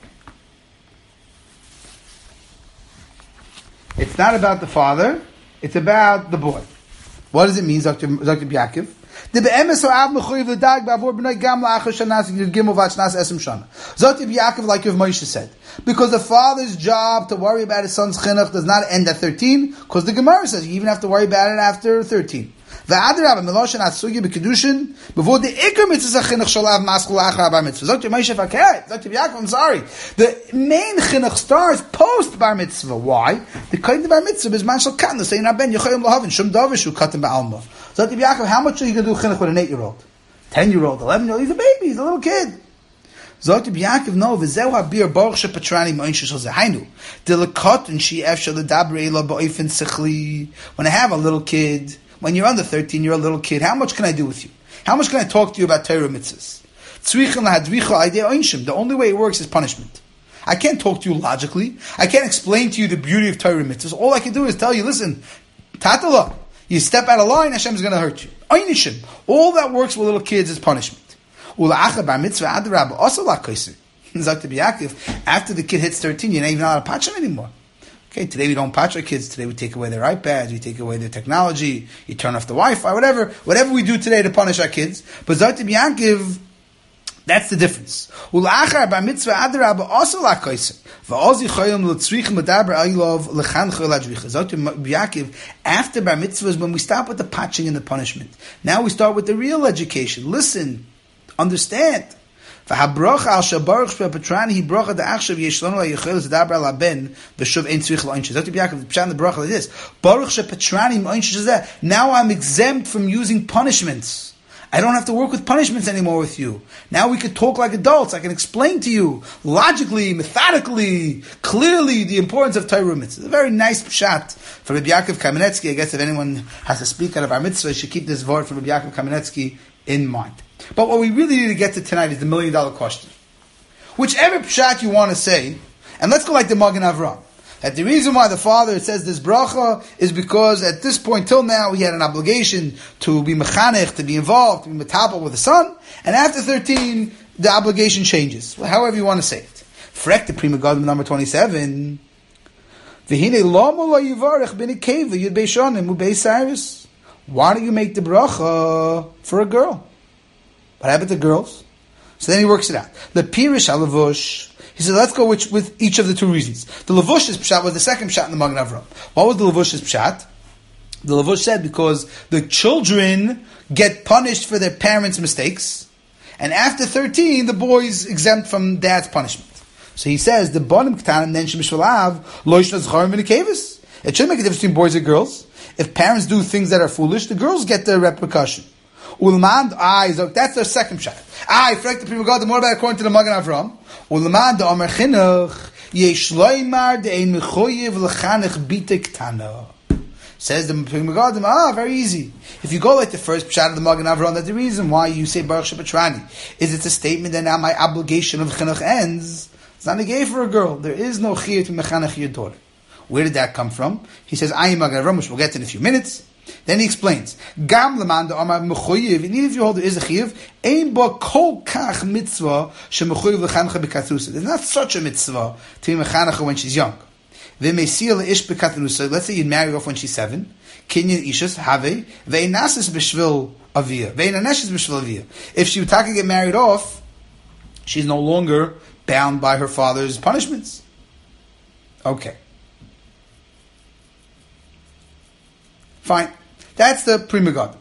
It's not about the father, it's about the boy. What does it mean, Doctor Yaakov? The be'emes ha'av mechuyev l'dag ba'avur b'nai gam la'achar shanas yud gimel v'achnas esem shana. Doctor Yaakov, like Rav Moshe said, because the father's job to worry about his son's chinuch does not end at thirteen, because the Gemara says you even have to worry about it after thirteen. V'adrab meloshen atsugi b'kedushin b'vor the ikar mitzvah chinuch shalav maskul achar bar mitzvah. Doctor Moshe Faket, Doctor Yaakov, I'm sorry. The main chinuch starts post bar mitzvah. Why? The kind of bar mitzvah is man shal katan saying aben yochayim lahavin shum davishu katan ba'alma. Doctor Yaakov, how much are you going to do chinuch with an eight-year-old, ten-year-old, eleven-year-old? He's a baby. He's a little kid. Doctor Yaakov, no, v'zeu habir baruch shepatrani ma'in sheshal zehainu. Delikatan she'ef shel ledaber ela ba'ofen sichli. When I have a little kid, when you're under thirteen, you're a little kid, how much can I do with you? How much can I talk to you about Torah mitzvahs? Tzrichen lahadvicha aidei oinshim. The only way it works is punishment. I can't talk to you logically. I can't explain to you the beauty of Torah mitzvahs. All I can do is tell you, listen, tatala, you step out of line, Hashem is going to hurt you. Oinishim. All that works with little kids is punishment. After the kid hits thirteen, you're not even allowed to patch them anymore. Okay, today we don't patch our kids. Today we take away their iPads, we take away their technology, you turn off the Wi-Fi, whatever. Whatever we do today to punish our kids. But Zayt Yaakov, that's the difference. After bar mitzvah is when we stop with the patching and the punishment. Now we start with the real education. Listen. Understand. V'habrocha al shabaruch shepatrani he brocha da'achshav yeshlonu layichel zedaber al ben v'shuv ein tzrich l'oinsh. Dr. Yaakov pshan the brocha like this. Baruch shepatrani m'oinsh zeh. Now I'm exempt from using punishments. I don't have to work with punishments anymore with you. Now we can talk like adults. I can explain to you logically, methodically, clearly the importance of Torah mitzvah. It's a very nice pshat for Rabbi Yaakov Kamenetsky. I guess if anyone has to speak out of our mitzvah, should keep this word from Rabbi Yaakov Kamenetsky in mind. But what we really need to get to tonight is the million dollar question. Whichever pshat you want to say, and let's go like the Magen Avraham, that the reason why the father says this bracha is because at this point till now he had an obligation to be mechanech, to be involved, to be metapel with the son, and after thirteen the obligation changes. Well, however you want to say it. Frek the Prima Gadol number twenty-seven. V'hinei lomo lo yivarech b'nei keva yud beishonim u'beis Cyrus. Why don't you make the bracha for a girl? What happened to girls? So then he works it out. The pirish alavush. He said, let's go with, with each of the two reasons. The lavush's pshat was the second pshat in the Magen Avraham. What was the lavush's pshat? The lavush said because the children get punished for their parents' mistakes, and after thirteen, the boys exempt from dad's punishment. So he says, the bonim k'tanim then shemishvalav loishna zcharim v'nekavis. It shouldn't make a difference between boys and girls. If parents do things that are foolish, the girls get the repercussion. Ulman, ah, that's their second shot. Ah, frek the Prima Gadol, more about according to the Magen Avraham. Ulman da Amar Chinuch yesh loymar de'ein mechoyev l'chanech bite ktana. Says the Prima Gadol, ah, very easy. If you go like the first pshat of the Magen Avraham, that's the reason why you say Baruch Shepatrani. Is it's a statement that now my obligation of chinuch ends. It's not a gay for a girl. There is no chiyah to mechanech your daughter. Where did that come from? He says, I am Magen Avraham, which we'll get to in a few minutes. Then he explains, Gam leman amar mechuyev, and even if you hold there is a chiyuv, ein ba kol kach mitzvah shemechuyev lechancha bekatrusa. There's not such a mitzvah to be mechancha when she's young. V'meisiya leish bekatrusa. Let's say you marry off when she's seven. Kinyan ishas have ve'inasis b'shvil aviyah. Ve'inanesis b'shvil aviyah. If she would take get married off, she's no longer bound by her father's punishments. Okay. Fine. That's the Pri Megadim.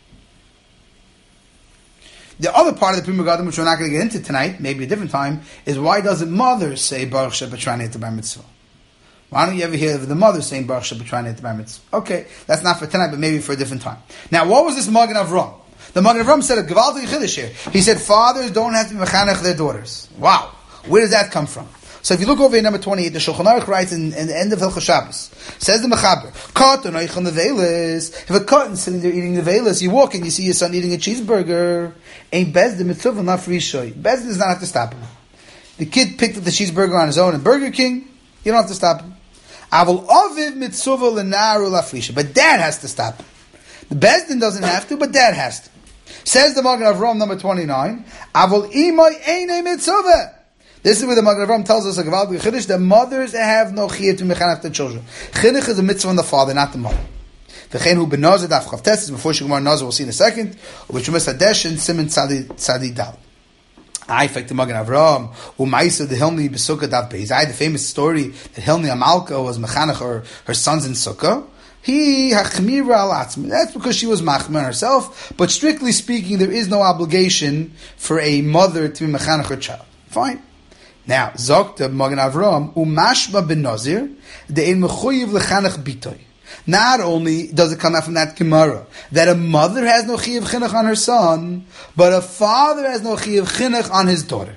The other part of the Pri Megadim, which we're not going to get into tonight, maybe a different time, is why doesn't mother say Baruch Shebetrani et Bar Mitzvah? Why don't you ever hear of the mother saying Baruch Shebetrani et Bar Mitzvah? Okay, that's not for tonight, but maybe for a different time. Now, what was this Magen Avram? The Magen Avram said a Gevaldi Chiddush here. He said fathers don't have to be mechanech their daughters. Wow. Where does that come from? So if you look over in number twenty-eight, the Shulchan Aruch writes in, in the end of Hilchos Shabbos, says the Mechaber, Katan oichel nevelis. If a cotton sitting there eating nevelis, you walk and you see your son eating a cheeseburger, ain't bezdin mitzvah not for Yishoy. Bezdin does not have to stop him. The kid picked up the cheeseburger on his own in Burger King, you don't have to stop him. Aval oviv mitzvah l'naru lafrisha. But dad has to stop him. The bezdin doesn't have to, but dad has to. Says the Magen Avram number twenty-nine, Aval imay einay mitzvah. This is where the Magen Avram tells us a Gevaldi Chiddush that mothers have no chiyuv to mechanech their children. Chinuch is a mitzvah on the father, not the mother. V'chein hu benazir daf chavtes is before she gemar nazir. We'll see in a second. Which we hadesh and simin tzadi tzadi dal. I fact the Magen Avram u'maisa the Hilni b'sukkah daf beis. I the famous story that Hilni Amalka was mechanech her her sons in sukkah. He hachmira al atzmi. That's because she was machmer herself. But strictly speaking, there is no obligation for a mother to be mechanech her child. Fine. Now, Zokta Magen Avram umashba ben Nazir de'en mechuyev lechanech bitoy. Not only does it come out from that Gemara that a mother has no chiyuv chinuch on her son, but a father has no chiyuv chinuch on his daughter.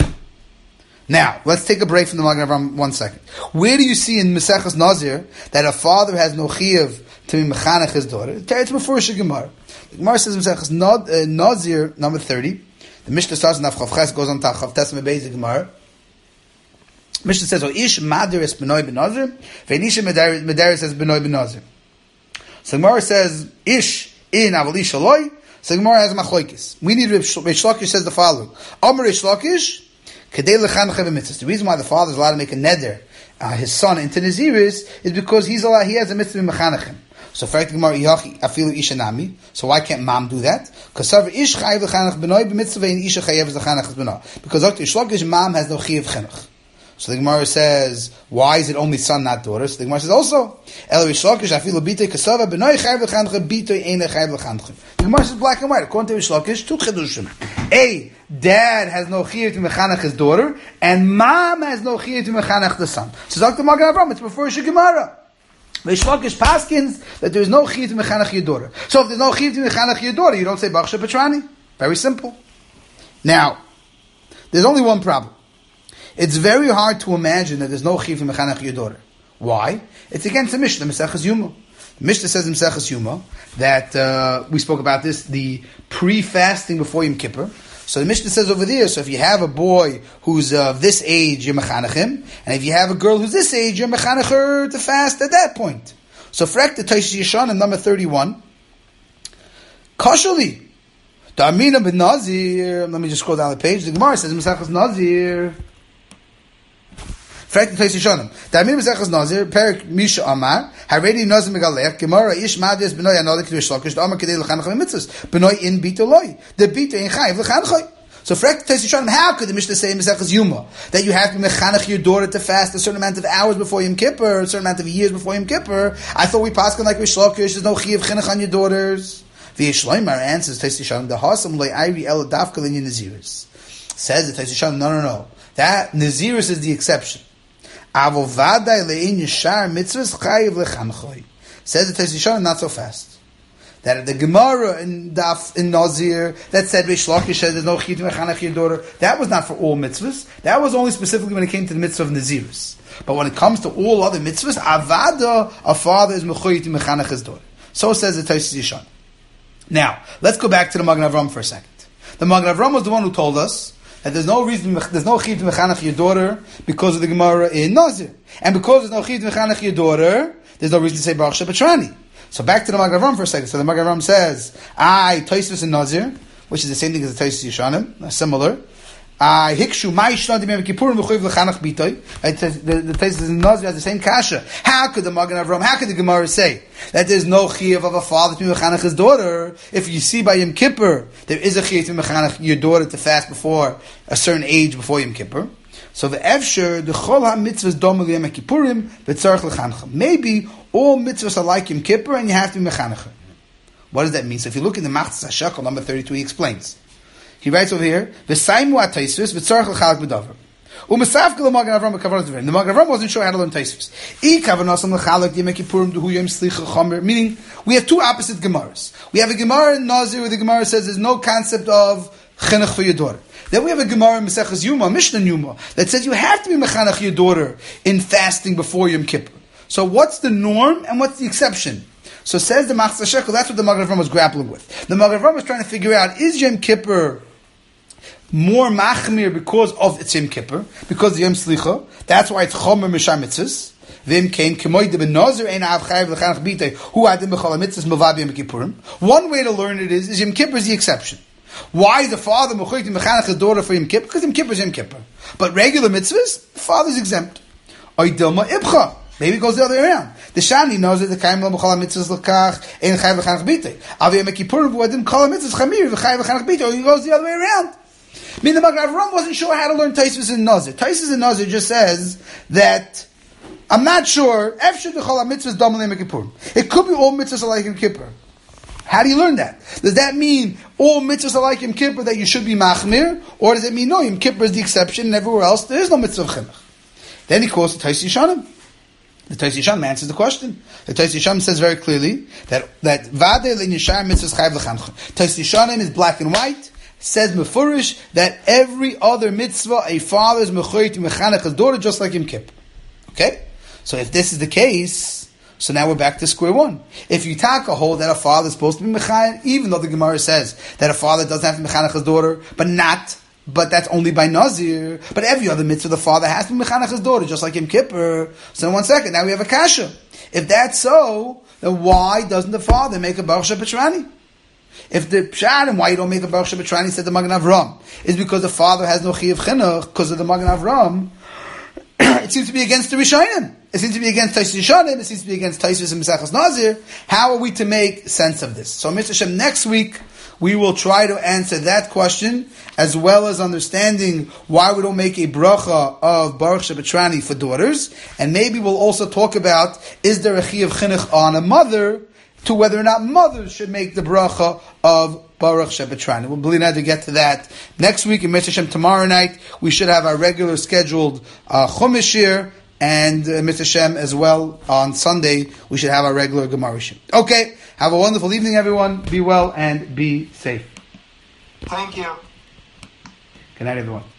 Now, let's take a break from the Magen Avram one second. Where do you see in Maseches Nazir that a father has no chiyuv to be mechanech his daughter? It's before the Gemara. The Gemara says in Maseches Nazir number thirty. The Mishnah starts in Chav Ches, goes on to Chav Tes Mebeiz Gemara. Mishnah says, "O ish madaris benoy benazir, ve'nisha madaris says benoy benazir." So Gemara says, "Ish in avali shaloi." So Gemara has machlokes. We need Reish Lakish says the following: Amar Reish Lakish, kedei lechanech v'mitzvah. The reason why the father is allowed to make a neder, uh, his son into Naziris, is because he's allowed, he has a mitzvah in mechanechim. So for Gemara, afilu isha nami. So why can't mom do that? Because ish chayiv lechanech benoy b'mitzvah and isha chayiv lechanech benoy. Because Reish Lakish, mom has no chiyav chinuch. So the Gemara says, why is it only son, not daughter? So the Gemara says also, El Reish Lakish afilu bitay kasava benoy chayiv lechanech bitay ein chayiv lechanech. The Gemara says black and white. According to Reish Lakish, two chidushim. A, dad has no chiyuv to mechanech his daughter, and mom has no chiyuv to mechanech the son. So Doctor Magen Avram, it's before Reish Gemara. Reish Lakish paskins that there is no chiyuv to mechanech your daughter. So if there's no chiyuv to mechanech your daughter, you don't say Baruch Shebetrani. Very simple. Now, there's only one problem. It's very hard to imagine that there's no chiyuv to mechanech your daughter. Why? It's against the Mishnah, Maseches Yuma. The Mishnah says in Maseches Yuma that uh, we spoke about this, the pre-fasting before Yom Kippur. So the Mishnah says over there, so if you have a boy who's of this age, you're mechanech him, and if you have a girl who's this age, you're mechanech her to fast at that point. So frek the Taish Yishan in number thirty-one, Kashali, the Amina ben Nazir, let me just scroll down the page, the Gemara says, Maseches Nazir, frek the Taish Yishanim, the Amina Maseches Nazir, Perik Misha Amar, Haredi Nazir Megalech, Gemara Ish Madis Benoy Anodik Reish Lakish, the Amar Kedei Lechanech Mitzvahs, Benoy in Bitoloi, the Bito in Chayiv Lechanech. So frek the Taish Yishanim, how could the Mishnah say in Maseches Yuma that you have to mechanech your daughter to fast a certain amount of hours before Yom Kippur, a certain amount of years before Yom Kippur? I thought we paskin like Reish Lakish, there's no Chiyav Chinuch on your daughters. V'yesh Loimar answers Taish Yishanim, the Hasam Lei Ayri El Dafka L'Inyan Naziris. Says the Taish Yishanim, no, no, no. That Naziris is the exception. Says the Taish Yishanim, not so fast. That the Gemara in Daf in Nazir that said Reish Lakish says there's no chiyuv to mechanech your daughter. That was not for all mitzvahs. That was only specifically when it came to the mitzvah of Naziris. But when it comes to all other mitzvahs, avada, a father is mechuyev to mechanech his daughter. So says the Taish Yishanim. Now let's go back to the Magen Avram for a second. The Magen Avram was the one who told us that there's no reason, there's no chiyuv to mechanech your daughter because of the Gemara in Nazir. And because there's no chiyuv to mechanech your daughter, there's no reason to say Baruch Shebetrani. So back to the Magen Avraham for a second. So the Magen Avraham says, I, Tosfos and Nazir, which is the same thing as the Tosfos Yeshanim, similar. I hikshu my shnad Yom Kippurim v'choiv l'chanach bitoy. The the Tosfos and Nazir has the same kasha. How could the Magen Avraham, how could the Gemara say that there's no chiyuv of a father to mechanach his daughter? If you see by Yom Kippur, there is a chiyuv to mechanach your daughter to fast before a certain age before Yom Kippur. So the Efsher, the Chol HaMitzvahs Dom Yom Kippurim, B'tzarech L'chancha. Maybe all mitzvahs are like Yom Kippur and you have to be mechanach. What does that mean? So if you look in the Machzas HaShekel, number thirty-two, he explains. He writes over here, V'saimu ha-Tosfos, B'tzarech L'chalak B'davar. U'mesafke l'Magen Avraham Kavanas D'Varim. The Magen Avraham wasn't sure how to learn Tosfos. I Kavanasam L'chalak Yom Kippurim D'hu Yom Slicha Chomer. Meaning, we have two opposite Gemaras. We have a Gemara in Nazir where the Gemara says there's no concept of chinuch for your daughter. Then we have a Gemara in Maseches Yuma, Mishnah Yuma, that says you have to be mechanach your daughter in fasting before Yom Kippur. So what's the norm and what's the exception? So says the Machzas HaShekel, that's what the Magen Avraham was grappling with. The Magen Avraham was trying to figure out, is Yom Kippur more machmir because of its Yom Kippur, because of Yom Slicha? That's why it's chomer mishar mitzvahs. Vim came kemoy de benazir ein av chayav l'chanach bitay hu adim b'chol mitzvahs milvad Yom Kippurim. One way to learn it is, is Yom Kippur is the exception. Why is the father mechuyev to mechanach his daughter for Yom Kippur? Because Yom Kippur is Yom Kippur. But regular mitzvahs, the father's exempt. Oy dilma ibcha. Maybe it goes the other way around. The Shani knows that the kaim lo mechol mitzvahs l'kach ein chayav l'chanach bitay. Av Yom Kippurim hu adim kol mitzvahs chamir v'chayav l'chanach bitay. Or he goes the other way around. I mean, the Magen Avraham wasn't sure how to learn Tosfos and Nazir. Tosfos and Nazir just says that I'm not sure. Efshir d'chol mitzvahs dam Yom Kippurim. It could be all mitzvahs are like Yom Kippur. How do you learn that? Does that mean all mitzvahs are like Yom Kippur that you should be machmir? Or does it mean no, Yom Kippur is the exception and everywhere else there is no mitzvah of chinuch? Then he quotes the Tosfos Yeshanim. The Tosfos Yeshanim answers the question. The Tosfos Yeshanim says very clearly that that vadei le'nishar mitzvahs chayav l'chancha. Tosfos Yeshanim is black and white. Says mefurish that every other mitzvah a father is mechuyev to mechanech his daughter just like Yom Kippur. Okay, so if this is the case, so now we're back to square one. If you take a hold that a father is supposed to be mechayev, even though the Gemara says that a father doesn't have to mechanech his daughter, but not, but that's only by Nazir. But every other mitzvah the father has to be mechanech his daughter just like Yom Kippur. So in one second, now we have a kasha. If that's so, then why doesn't the father make a Baruch Shebetrani? If the pshat and why you don't make a Baruch Shebetrani, said the Magen Avraham, is because the father has no chiyuv chinuch because of the Magen Avraham, it seems to be against the Rishonim. It seems to be against Tosfos Yeshanim. It seems to be against Tosfos and Maseches Nazir. How are we to make sense of this? So, Mister Hashem, next week we will try to answer that question as well as understanding why we don't make a bracha of Baruch Shebetrani for daughters, and maybe we'll also talk about is there a chiyuv chinuch on a mother, to whether or not mothers should make the bracha of Baruch Shebetrani. We'll believe to get to that next week. In Mister Hashem, tomorrow night, we should have our regular scheduled uh, Chumash here, and uh, Mister Hashem as well on Sunday, we should have our regular Gemara shir. Okay, have a wonderful evening, everyone. Be well and be safe. Thank you. Good night, everyone.